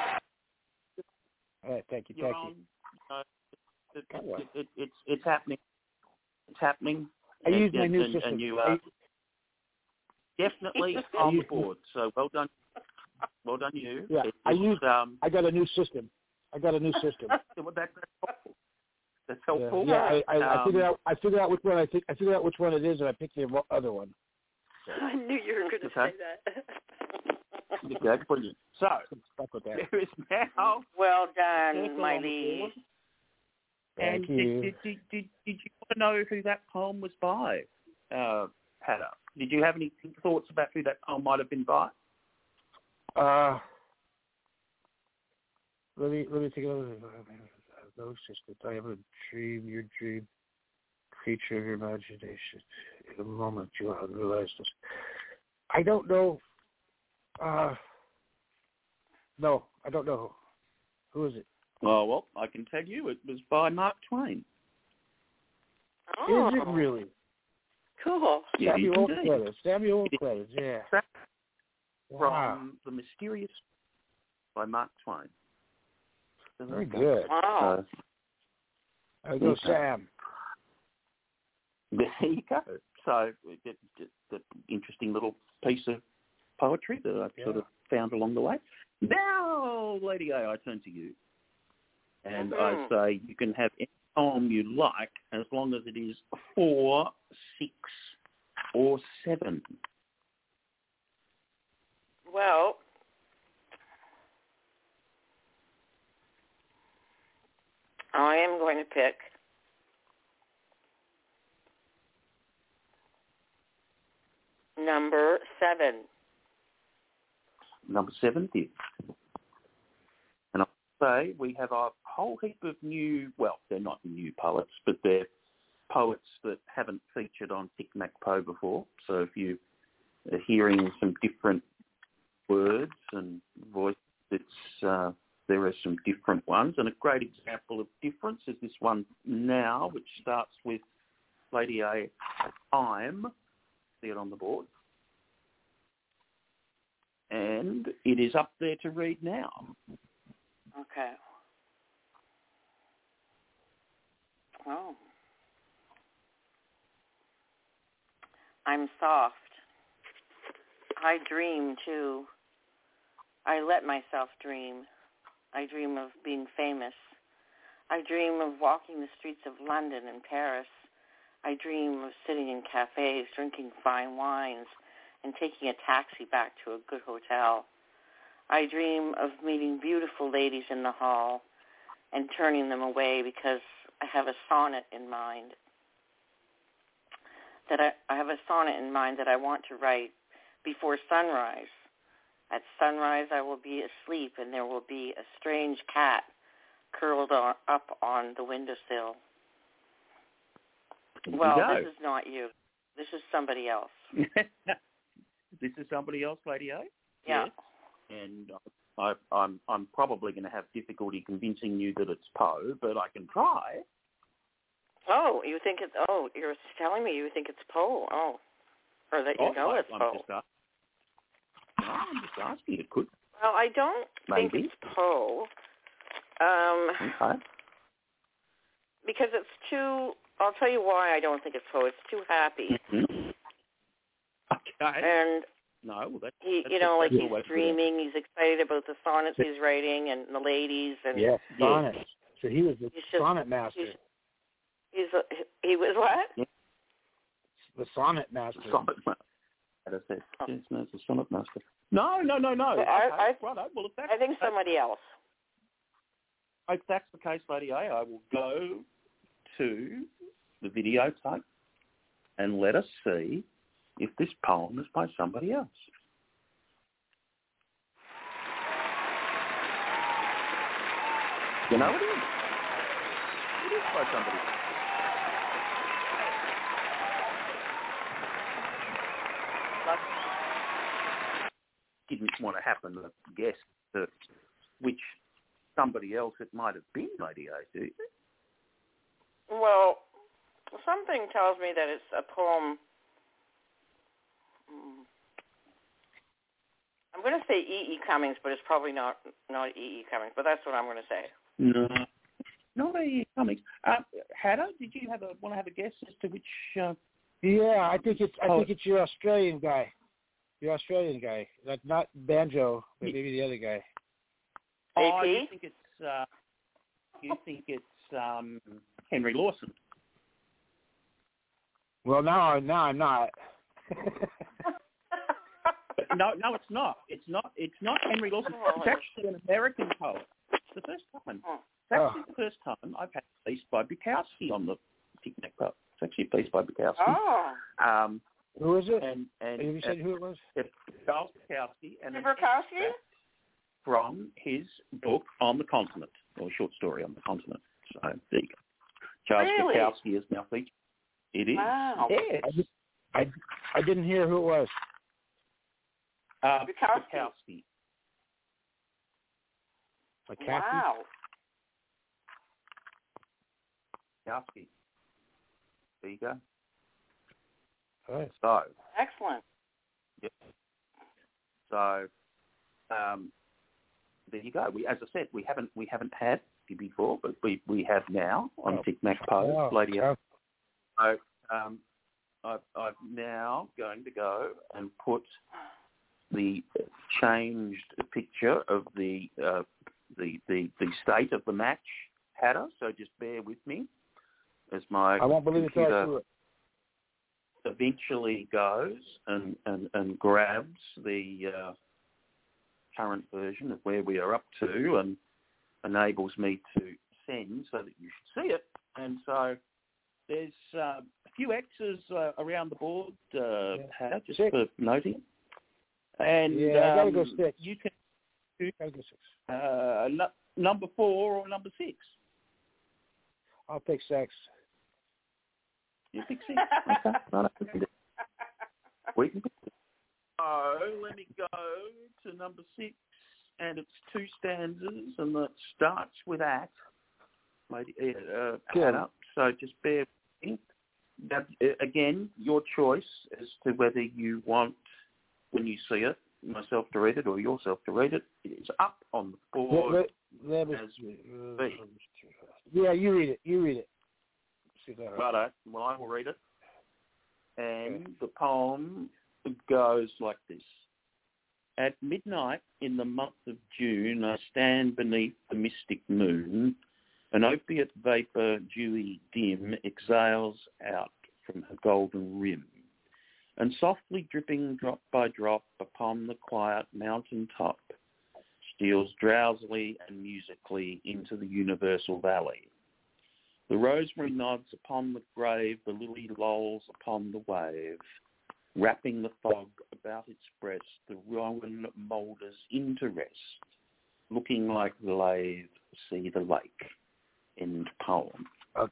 All right. Thank you. You're Thank on. you. Uh, it, Come on. it, it, it's it's happening. It's happening. I and, used my and, new and, system. and you are definitely on the board. So well done. Well done, you. Yeah, It, I it's, used. um, I got a new system. I got a new system. well, that, that's helpful. That's Yeah, helpful. yeah I, I, I Um, figured out. I figured out which one I think. I figured out which one it is, and I picked the other one. I knew you were going to Okay. say that. Okay, brilliant. So, I'm stuck with that. there is now... Well done, Circle my on the lead. board. Thank and you. Did, did, did, did you want to know who that poem was by, uh, Hatter? Did you have any thoughts about who that poem might have been by? Uh, let me let me take a look. Those sisters, I have a dream. Your dream, creature of your imagination. In a moment, you will realize this. I don't know. Uh, no, I don't know. Who is it? Oh, well, I can tell you it was by Mark Twain. Oh. Is it really? Cool. Samuel Clemens. Samuel Clemens, yeah. From Wow. The Mysterious by Mark Twain. Very good. Wow. Uh, There you go, okay. Sam. There you go. So it's an interesting little piece of poetry that I Yeah. sort of found along the way. Now, Lady A, I turn to you. And Mm-hmm. I say you can have any poem you like as long as it is four, six, or seven. Well, I am going to pick number seven. Number seven is. And I'll say we have a whole heap of new, well, they're not new poets, but they're poets that haven't featured on Tic Mac Po before. So if you are hearing some different words and voices, it's, uh, there are some different ones. And a great example of difference is this one now, which starts with Lady A, I'm, see it on the board. And it is up there to read now. Okay. Oh. I'm soft. I dream, too. I let myself dream. I dream of being famous. I dream of walking the streets of London and Paris. I dream of sitting in cafes, drinking fine wines, and taking a taxi back to a good hotel. I dream of meeting beautiful ladies in the hall and turning them away because I have a sonnet in mind. That I, I have a sonnet in mind that I want to write before sunrise. At sunrise, I will be asleep, and there will be a strange cat curled on, up on the windowsill. There Well, you go. this is not you. This is somebody else. This is somebody else, Lady A? Yeah. Yes. And I, I'm I'm probably going to have difficulty convincing you that it's Poe, but I can try. Oh, you think it's, oh, you're telling me you think it's Poe. Oh. Or that you oh, know I, it's I'm Poe. just asking. No, I'm just asking. It could. Well, I don't Maybe. think it's Poe. Um, Okay. because it's too, I'll tell you why I don't think it's Poe. It's too happy. Mm-hmm. Okay. And No, well, that's, he, that's you know, like that's he's always good. dreaming, he's excited about the sonnets he's writing and the ladies. And Yes, sonnet. So he was the He's just- sonnet master. he's, he's a, he was what? Yeah. The sonnet master. Sonnet master. As I said, Oh. yes, no, it's a sonnet master. No, no, no, no. Well, I- okay. I- Righto. Well, if that's, I think somebody else. if that's the case, Lady A, I will go to the videotape and let us see if this poem is by somebody else. You know it is. It is by somebody else. But didn't want to happen to guess that which somebody else it might have been, Lady A, do you? Well, something tells me that it's a poem. Hmm. I'm going to say E E. Cummings, but it's probably not not E E. Cummings. But that's what I'm going to say. No, not a Cummings. Uh, Hadda, did you have a want to have a guess as to which? Uh, Yeah, I think it's I Oh. think it's your Australian guy. Your Australian guy. Like not Banjo, but Yeah. maybe the other guy. oh, A P? you think it's uh, you think it's um, Henry Lawson? Well, now now I'm not. No, no, it's not. It's not. It's not Henry Lawson. It's actually an American poet. It's the first time. It's actually the first time I've had a piece by Bukowski on the Tic Mac Poet. It's actually a piece by Bukowski. Oh. Um, Who is it? and and you said who it was? it's Charles Bukowski and an Bukowski? extract from his book On the Continent, or short story on the continent. So there you go. Charles Really? Bukowski is now featured. It is. Wow. Yes. I, just, I I didn't hear who it was. Uh, Bukowski. Bukowski. Wow. Bukowski. There you go. All right. So, Excellent. yeah. So, um, there you go. We, as I said, we haven't we haven't had you before, but we, we have now on Oh. Tic Mac Poe, Oh, Lady. okay. So, um, I, I'm now going to go and put the changed picture of the uh, the, the the state of the match Hatter. So just bear with me as my I won't believe it till I computer do it. eventually goes and, and, and grabs the uh, current version of where we are up to and enables me to send so that you should see it. And so there's uh, a few X's uh, around the board, uh, Yeah. Hatter, just Six. for noting. And Yeah, I gotta um, go six. you can Gotta go six. uh, n- number four or number six. I'll take six. You pick six. Okay. No, no, we can do- we can pick six. So let me go to number six, and it's two stanzas, and it starts with that. Lady, uh, Hatter. So just bear with me. That, uh, again, your choice as to whether you want, when you see it, myself to read it or yourself to read it. It's up on the board. Let, let, let me, as uh, B. yeah, you read it. You read it. See that? Righto. Well, I will read it. And the poem goes like this. At midnight in the month of June, I stand beneath the mystic moon. An opiate vapour, dewy dim, exhales out from her golden rim. And softly dripping drop by drop upon the quiet mountain top, steals drowsily and musically into the universal valley. The rosemary nods upon the grave, the lily lolls upon the wave. Wrapping the fog about its breast, the rowan moulders into rest, looking like the lathe, see the lake. End poem.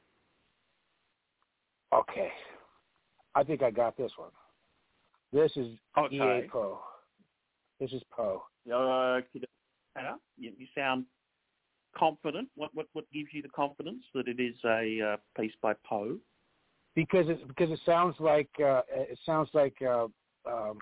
Okay. I think I got this one. This is Okay. E A Poe. This is Poe. Uh, Hannah, you, you sound confident. What, what what gives you the confidence that it is a uh, piece by Poe? Because it because it sounds like uh, it sounds like uh, um,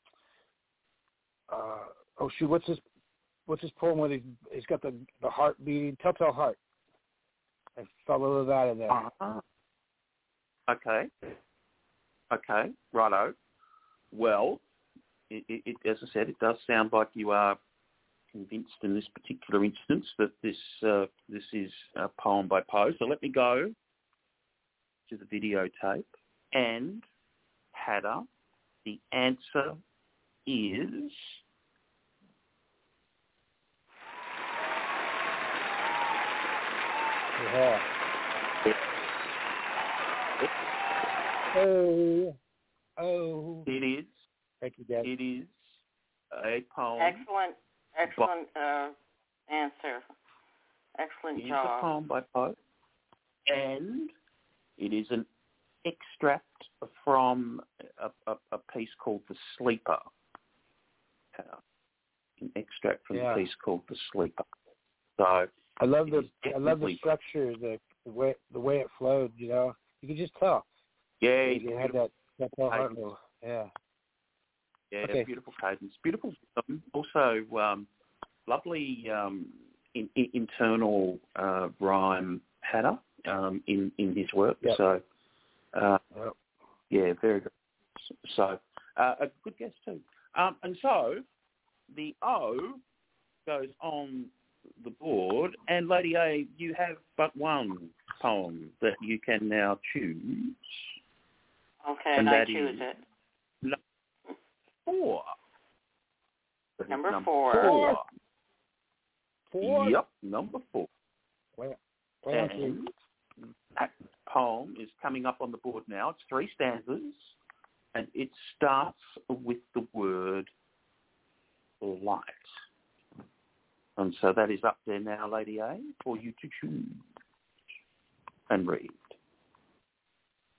uh, oh shoot, what's his what's his poem when he he's got the the heart beating, Telltale Heart. I felt a little of that in there. Uh-huh. Okay. Okay. Righto. Well, it, it, it, as I said, it does sound like you are convinced in this particular instance that this uh, this is a poem by Poe. So let me go to the videotape. And, Hatter, the answer is... Yeah. Oh, oh. It is. Thank you, Dad. It is a poem. Excellent, excellent uh, answer. Excellent It is job. a poem by Poe. And it is an extract from a, a, a piece called The Sleeper. Uh, an extract from Yeah. a piece called The Sleeper. So I love it the is I love the definitely- structure, the, the way the way it flowed. You know, you could just tell. Yeah, You had that that whole heart little. Yeah. Yeah, Okay. beautiful cadence, beautiful. Um, also, um, lovely um, in, in, internal uh, rhyme Hatter um, in in his work. Yep. So, uh, Yep. yeah, very good. So, uh, a good guess too. Um, and so, the O goes on the board, and Lady A, you have but one poem that you can now choose. Okay, And and I that choose is- it. Four. That is Number number four. four. Four. Yep, number four. Play, play on three. And that poem is coming up on the board now. It's three stanzas, and it starts with the word light. And so that is up there now, Lady A, for you to choose and read.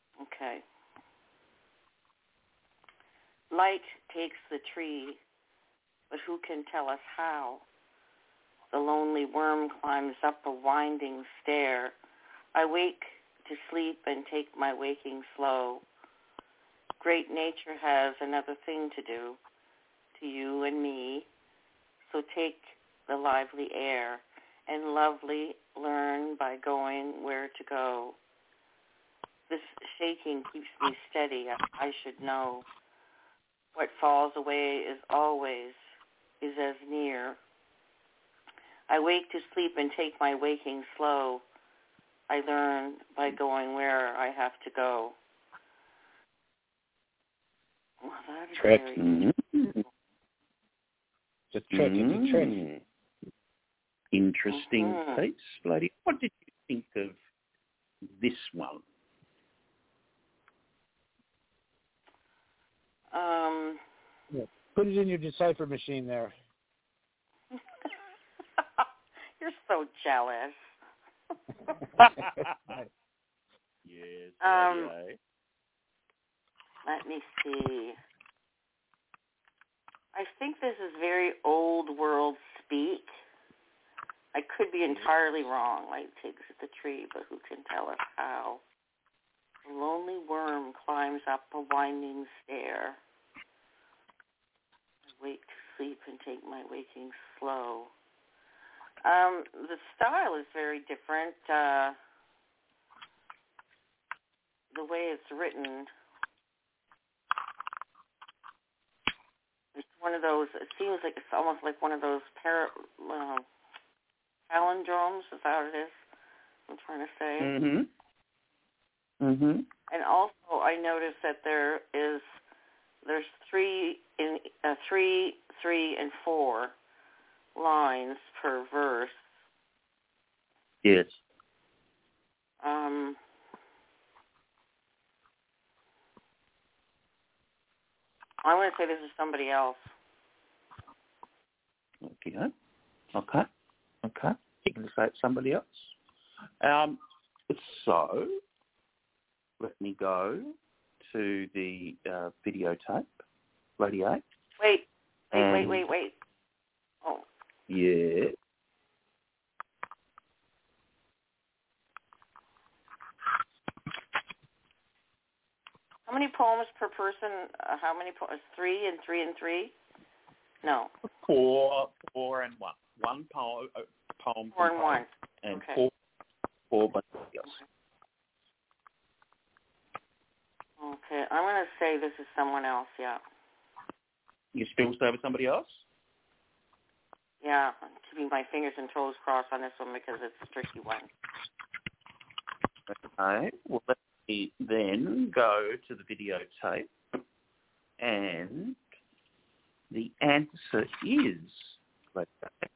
Okay. Light takes the tree but who can tell us how? The lonely worm climbs up a winding stair. I wake to sleep and take my waking slow. Great nature has another thing to do to you and me, so take the lively air and lovely learn by going where to go. This shaking keeps me steady. I should know. What falls away is always, is as near. I wake to sleep and take my waking slow. I learn by going where I have to go. Well, that is Trick. very Mm-hmm. It's a trick. Mm-hmm. It's a trick. Interesting Mm-hmm. piece, lady. What did you think of this one? Um, Yeah. Put it in your decipher machine there. you're so jealous. Yes. Um, okay. Let me see. I think this is very old world speak. I could be entirely wrong, like takes at the tree, but who can tell us how? A lonely worm climbs up a winding stair. I wake to sleep and take my waking slow. Um, the style is very different. Uh, the way it's written, it's one of those, it seems like it's almost like one of those par, uh, palindromes, is that what it is? I'm trying to say. Mm-hmm. Mm-hmm. And also, I noticed that there is there's three in uh, three, three, and four lines per verse. Yes. Um, I'm going to say this is somebody else. Okay. Okay. Okay. You can say it's somebody else. Um. So, let me go to the uh, videotape, Lady A. Wait, wait, and, wait, wait, wait. Oh, Yeah. how many poems per person? Uh, how many poems? Three and three and three? No. Four, four and one. One poem, uh, poem Four from and poem, one. and Okay. four, four by somebody else. Okay, I'm going to say this is someone else, yeah. You still stay with somebody else? Yeah, I'm keeping my fingers and toes crossed on this one because it's a tricky one. Okay. Well, let me then go to the videotape, and the answer is. Let's say,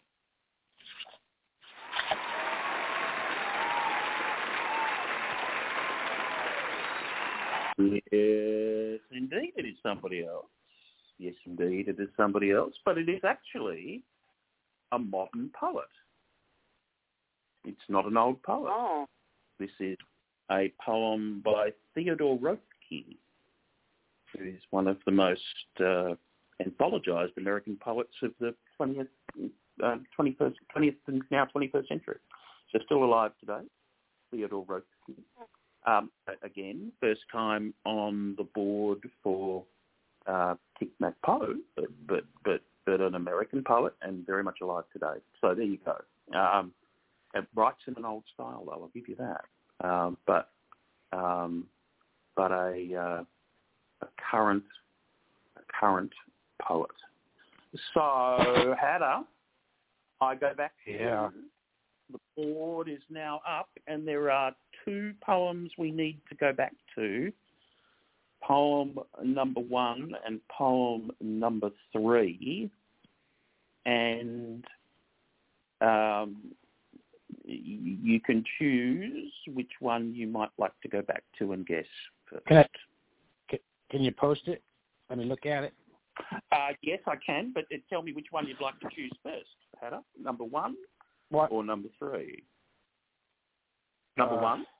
yes, indeed, it is somebody else. Yes, indeed, it is somebody else, but it is actually a modern poet. It's not an old poet. Oh. This is a poem by Theodore Roethke, who is one of the most uh, anthologized American poets of the twentieth, uh, twenty-first, twentieth and now twenty-first century. So still alive today, Theodore Roethke. Um, again, first time on the board for uh, Thich Nhat Hanh, but, but but but an American poet and very much alive today. So there you go. Um, it writes in an old style, though. I'll give you that. Um, but um, but a, uh, a current a current poet. So Hannah, I go back to Yeah. you. The board is now up, and there are two poems we need to go back to. Poem number one and poem number three. And um, y- you can choose which one you might like to go back to and guess first. Can I, can, can you post it? Let me look at it. Uh, yes, I can, but uh, tell me which one you'd like to choose first, Hannah. Number one What? or number three? Number Uh, one?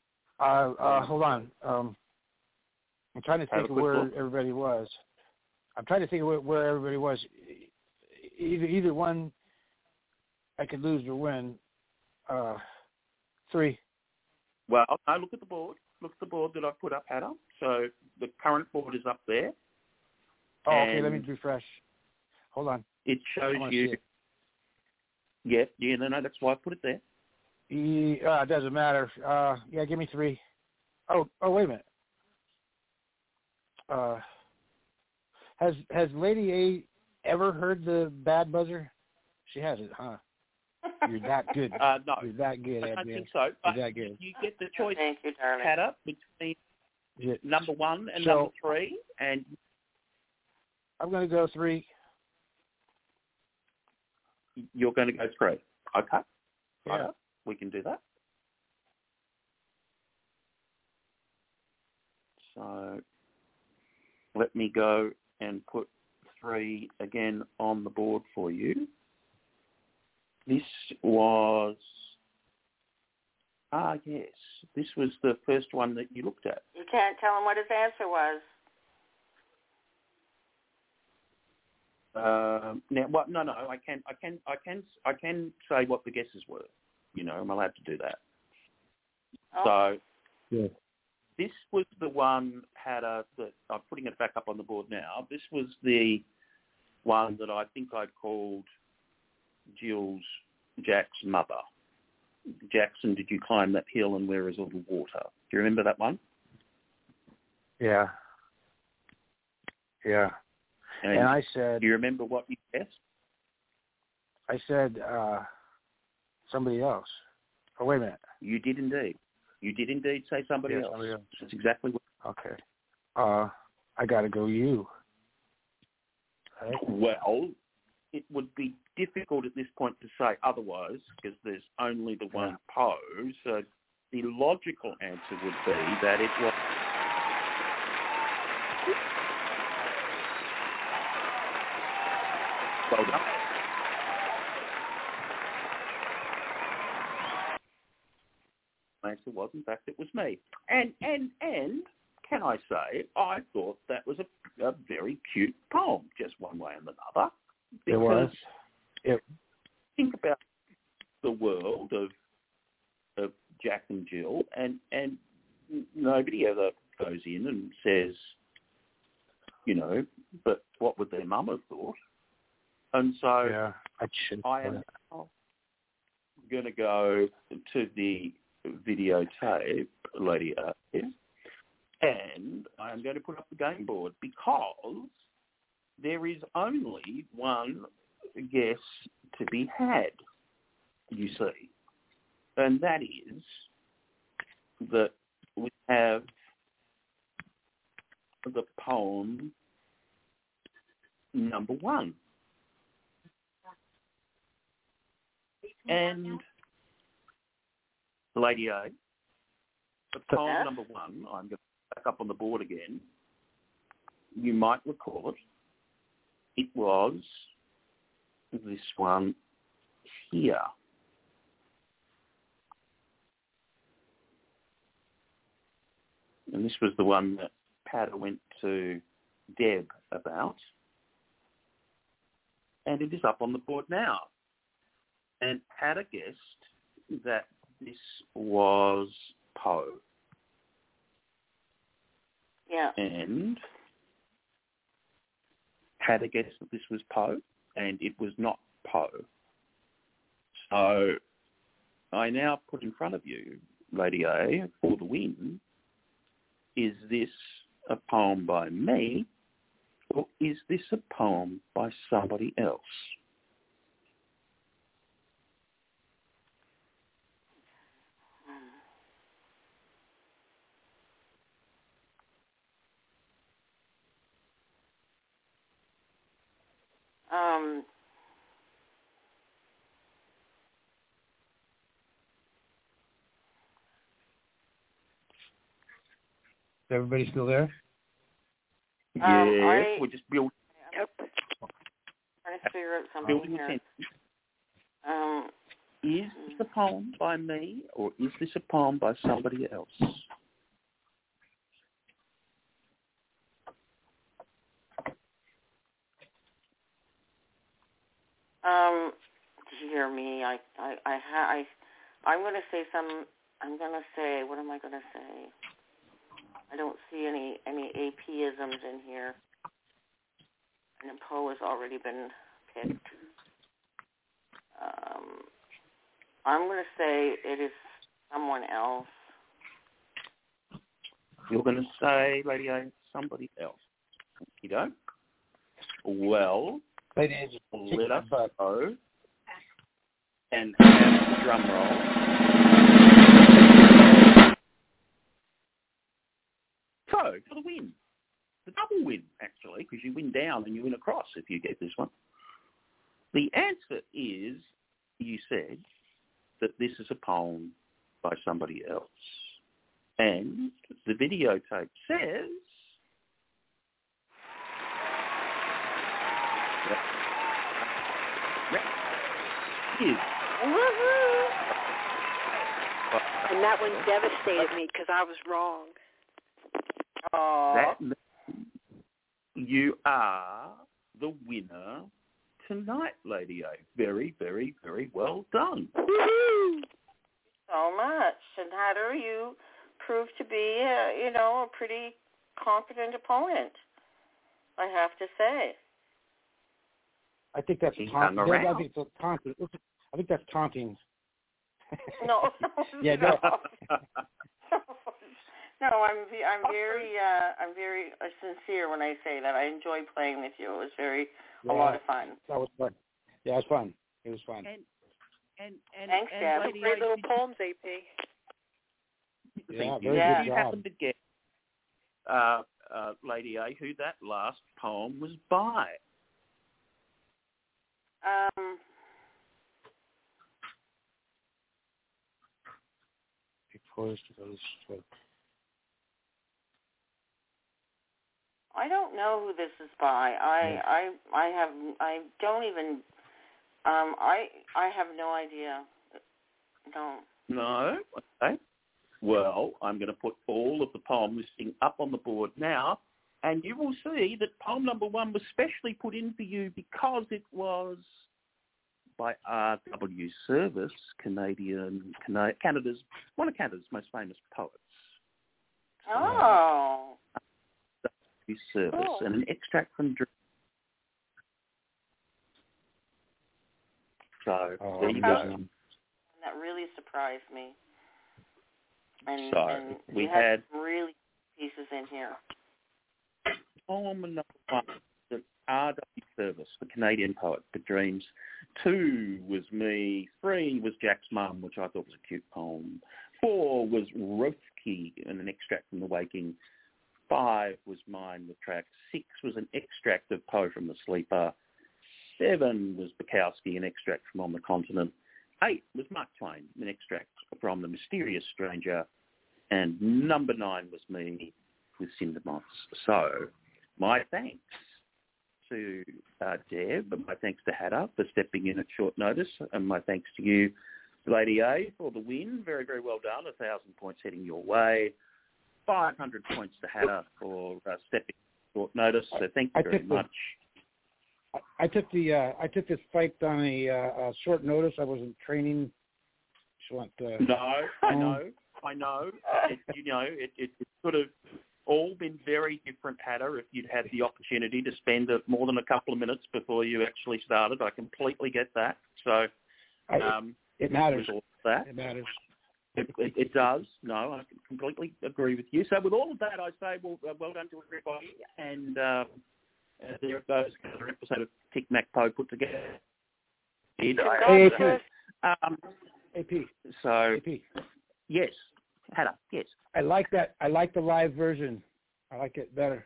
Uh, uh, hold on. Um, I'm trying to Have think a of quick where look. everybody was. I'm trying to think of where, where everybody was. Either either one, I could lose or win. Uh, three. Well, I look at the board. Look at the board that I've put up, Hannah. So the current board is up there. Oh, okay. Let me refresh. Hold on. It shows you. It. Yeah, yeah, no, no, that's why I put it there. E, uh, it doesn't matter. Uh, yeah, give me three. Oh, oh, wait a minute. Uh, has has Lady A ever heard the bad buzzer? She hasn't, huh? You're that good. Uh, no. You're that good, I Ed, don't man. think so. You're that good. You get the choice, Thank you, darling. Hannah, between Yeah. number one and So, number three, and I'm going to go three. you're going to go three. Okay. Yeah. Right. We can do that. So let me go and put three again on the board for you. This was, ah, yes, this was the first one that you looked at. You can't tell him what his answer was. Um, now, what? No, no, I can, I can, I can, I can say what the guesses were. You know, I'm allowed to do that. Oh. So, yeah. This was the one had a. That I'm putting it back up on the board now. This was the one that I think I called Jill's Jack's mother. Jackson, did you climb that hill and where is all the water? Do you remember that one? Yeah. Yeah. And, and I said. Do you remember what you guessed? I said uh, somebody else. Oh, wait a minute. You did indeed. You did indeed say somebody, yeah, else. somebody else. That's exactly what. Okay. Uh, I got to go you. Right? Well, it would be difficult at this point to say otherwise because there's only the one yeah. Poe. So the logical answer would be that it was. Well done. Answer was, in fact, it was me. And and and can I say, I thought that was a, a very cute poem, just one way and another. It was. It. Think about the world of of Jack and Jill, and and nobody ever goes in and says, you know, but what would their mum have thought? And so yeah, I, I am going to go to the videotape, Lady A, and I am going to put up the game board because there is only one guess to be had, you see, and that is that we have the poem number one. And Lady A, the poem yeah. number one, I'm going to back up on the board again. You might recall it. It was this one here. And this was the one that Patter went to Deb about. And it is up on the board now. And Patter guessed that this was Poe. Yeah. And Patter guessed that this was Poe, and it was not Poe. So I now put in front of you, Lady A, for the win, is this a poem by me, or is this a poem by somebody else? Um, Is everybody still there? Yes, Um, I- we're just building, Yep. trying to figure out something building here. attention. Um, Is this a poem by me, or is this a poem by somebody else? me. I, I, I, ha- I, I'm going to say some. I'm going to say. What am I going to say? I don't see any any A P isms in here. And Poe has already been picked. Um, I'm going to say it is someone else. You're going to say, Lady A, somebody else. You don't? Well, Lady A, let us go and have drum roll. Poe for the win. The double win, actually, because you win down and you win across if you get this one. The answer is, you said, that this is a poem by somebody else. And the videotape says... Is. And that one devastated me because I was wrong. Aww. That means you are the winner tonight, Lady A. Very, very, very well done. Woo-hoo! So much. And Hatter, you proved to be, a, you know, a pretty competent opponent, I have to say. I think that's He's taunting. hung around. I think that's taunting. I think that's taunting. No, yeah, no. no. No, I'm I'm very uh, I'm very uh, sincere when I say that. I enjoyed playing with you. It was very yeah, a lot of fun. That was fun. Yeah, it was fun. It was fun. And and and Thanks, and Deb. Lady Great A, little did poems, A P. you, Yeah, think very you, good did you job. happen to get, uh, uh, Lady A, who that last poem was by? Um, Poised to those folk. I don't know who this is by. I Yeah. I I have I don't even um I I have no idea. No. No? Okay. Well, I'm going to put all of the poem listing up on the board now, and you will see that poem number one was specially put in for you because it was by R W Service, Canadian, Cana- Canada's, one of Canada's most famous poets. Oh. R W Service, Oh. and an extract from Dream. So, Oh, there you okay. go. That really surprised me. And, So, and we you had, had some really pieces in here. poem number one, the R W Service, the Canadian poet, The Dreams. Two was me. Three was Jack's Mum, which I thought was a cute poem. Four was Rothke, and an extract from The Waking. Five was mine with track. Six was an extract of Poe from The Sleeper. Seven was Bukowski, an extract from On the Continent. Eight was Mark Twain, an extract from The Mysterious Stranger. And number nine was me with Cinder Moths. So, my thanks to uh, Deb, and my thanks to Hatter for stepping in at short notice, and my thanks to you, Lady A, for the win. Very, very well done. A thousand points heading your way. five hundred points to Hatter for uh, stepping at short notice. So thank you I very took the- much. I, I took the uh, I took this fight on a, uh, a short notice. I wasn't training. Just want to, No, I Um, know, I know. It, you know, it, it, it's sort of all been very different, Hatter. If you'd had the opportunity to spend a, more than a couple of minutes before you actually started, I completely get that. So, I, um, it matters. with all of that, It matters. it, it, it does. No, I completely agree with you. So, with all of that, I say, well, uh, well done to everybody, and um, uh, there it goes, another episode of Tic Mac Poe put together. Hey, Congratulations. Um, A P. so, A P. yes, Hatter, yes. I like that. I like the live version. I like it better.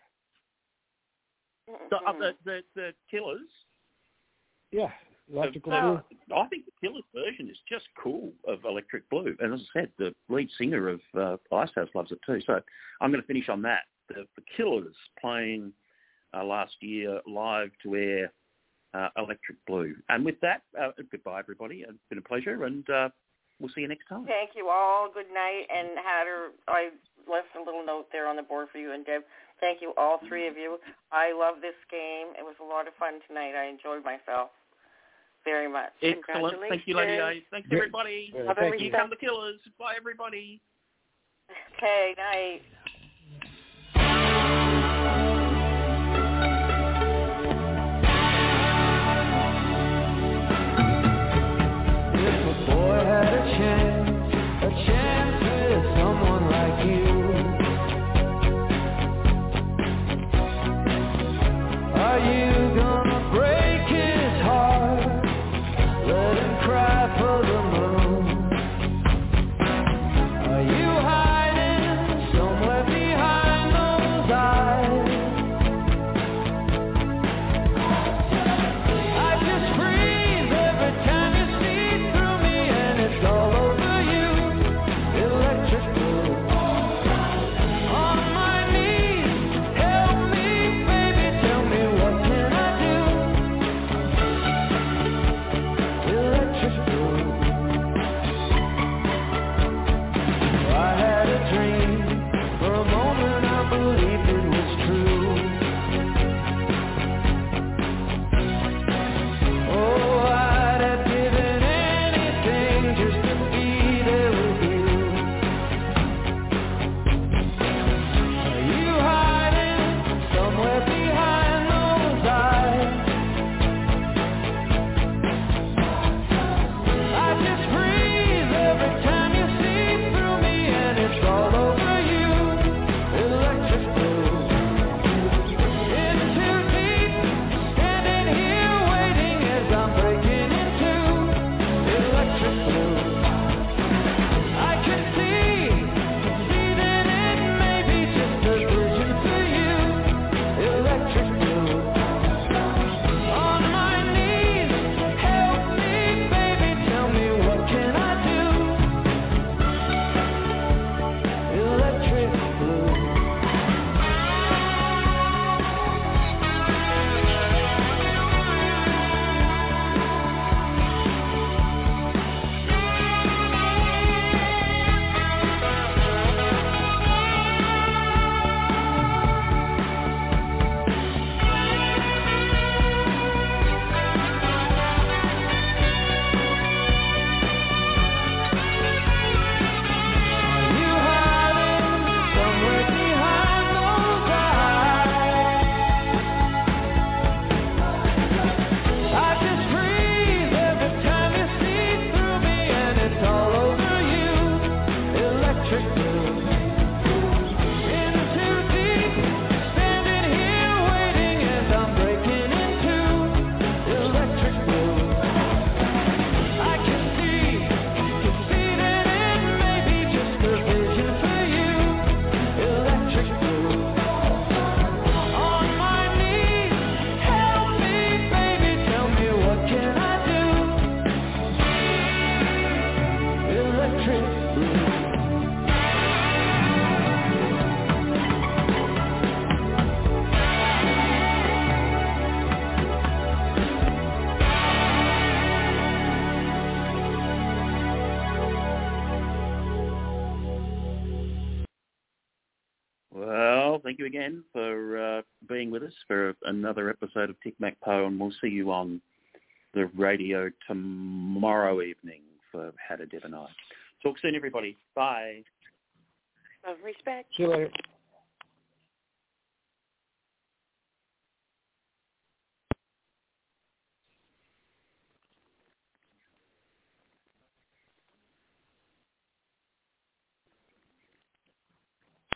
The, uh, the, the, the Killers, Yeah. Electrical uh, Blue. I think the Killers version is just cool of Electric Blue. And as I said, the lead singer of uh, Ice House loves it too. So I'm going to finish on that. The, the Killers playing uh, last year live to air uh, Electric Blue. And with that, uh, goodbye, everybody. It's been a pleasure, and uh, we'll see you next time. Thank you all. Good night. And Hatter, I left a little note there on the board for you and Deb. Thank you, all three of you. I love this game. It was a lot of fun tonight. I enjoyed myself. very much. Excellent. Thank you, Lady A. Thanks, everybody. Yeah, Love thank and you. Here come the killers. Bye, everybody. Okay, night. If a boy had a chance, a chance with someone like you, are you gonna break his heart? Let him cry for the moon. Are you hiding somewhere behind those eyes? I just freeze every time you see through me, and it's all over you, electric blue. On my knees, help me, baby, tell me what can I do? Electric blue. I had a dream, for a moment I believed it was true. Oh, I'd have given anything just to be there with you. Are you hiding somewhere behind those eyes? I just freeze every time you see through me, and it's all over you, electric blue. In too deep, standing here waiting as I'm breaking into electric blue. I can see, see that it may be just a vision for you, electric blue. On my knees, help me, baby, tell me what can I do? Electric blue. Are you hiding somewhere behind those eyes? I just freeze every time you see through me, and it's all over you, electric blue. In too deep, standing here waiting as I'm breaking into electric blue. I can see, can see that it may be just a vision for you, electric blue. On my knees, help me, baby, tell me what can I do? Electric blue. Well, thank you again for uh, being with us for another episode of Tic Mac Poe, and we'll see you on the radio tomorrow evening for How to Divinate. Talk soon, everybody. Bye. Love and respect. See you later.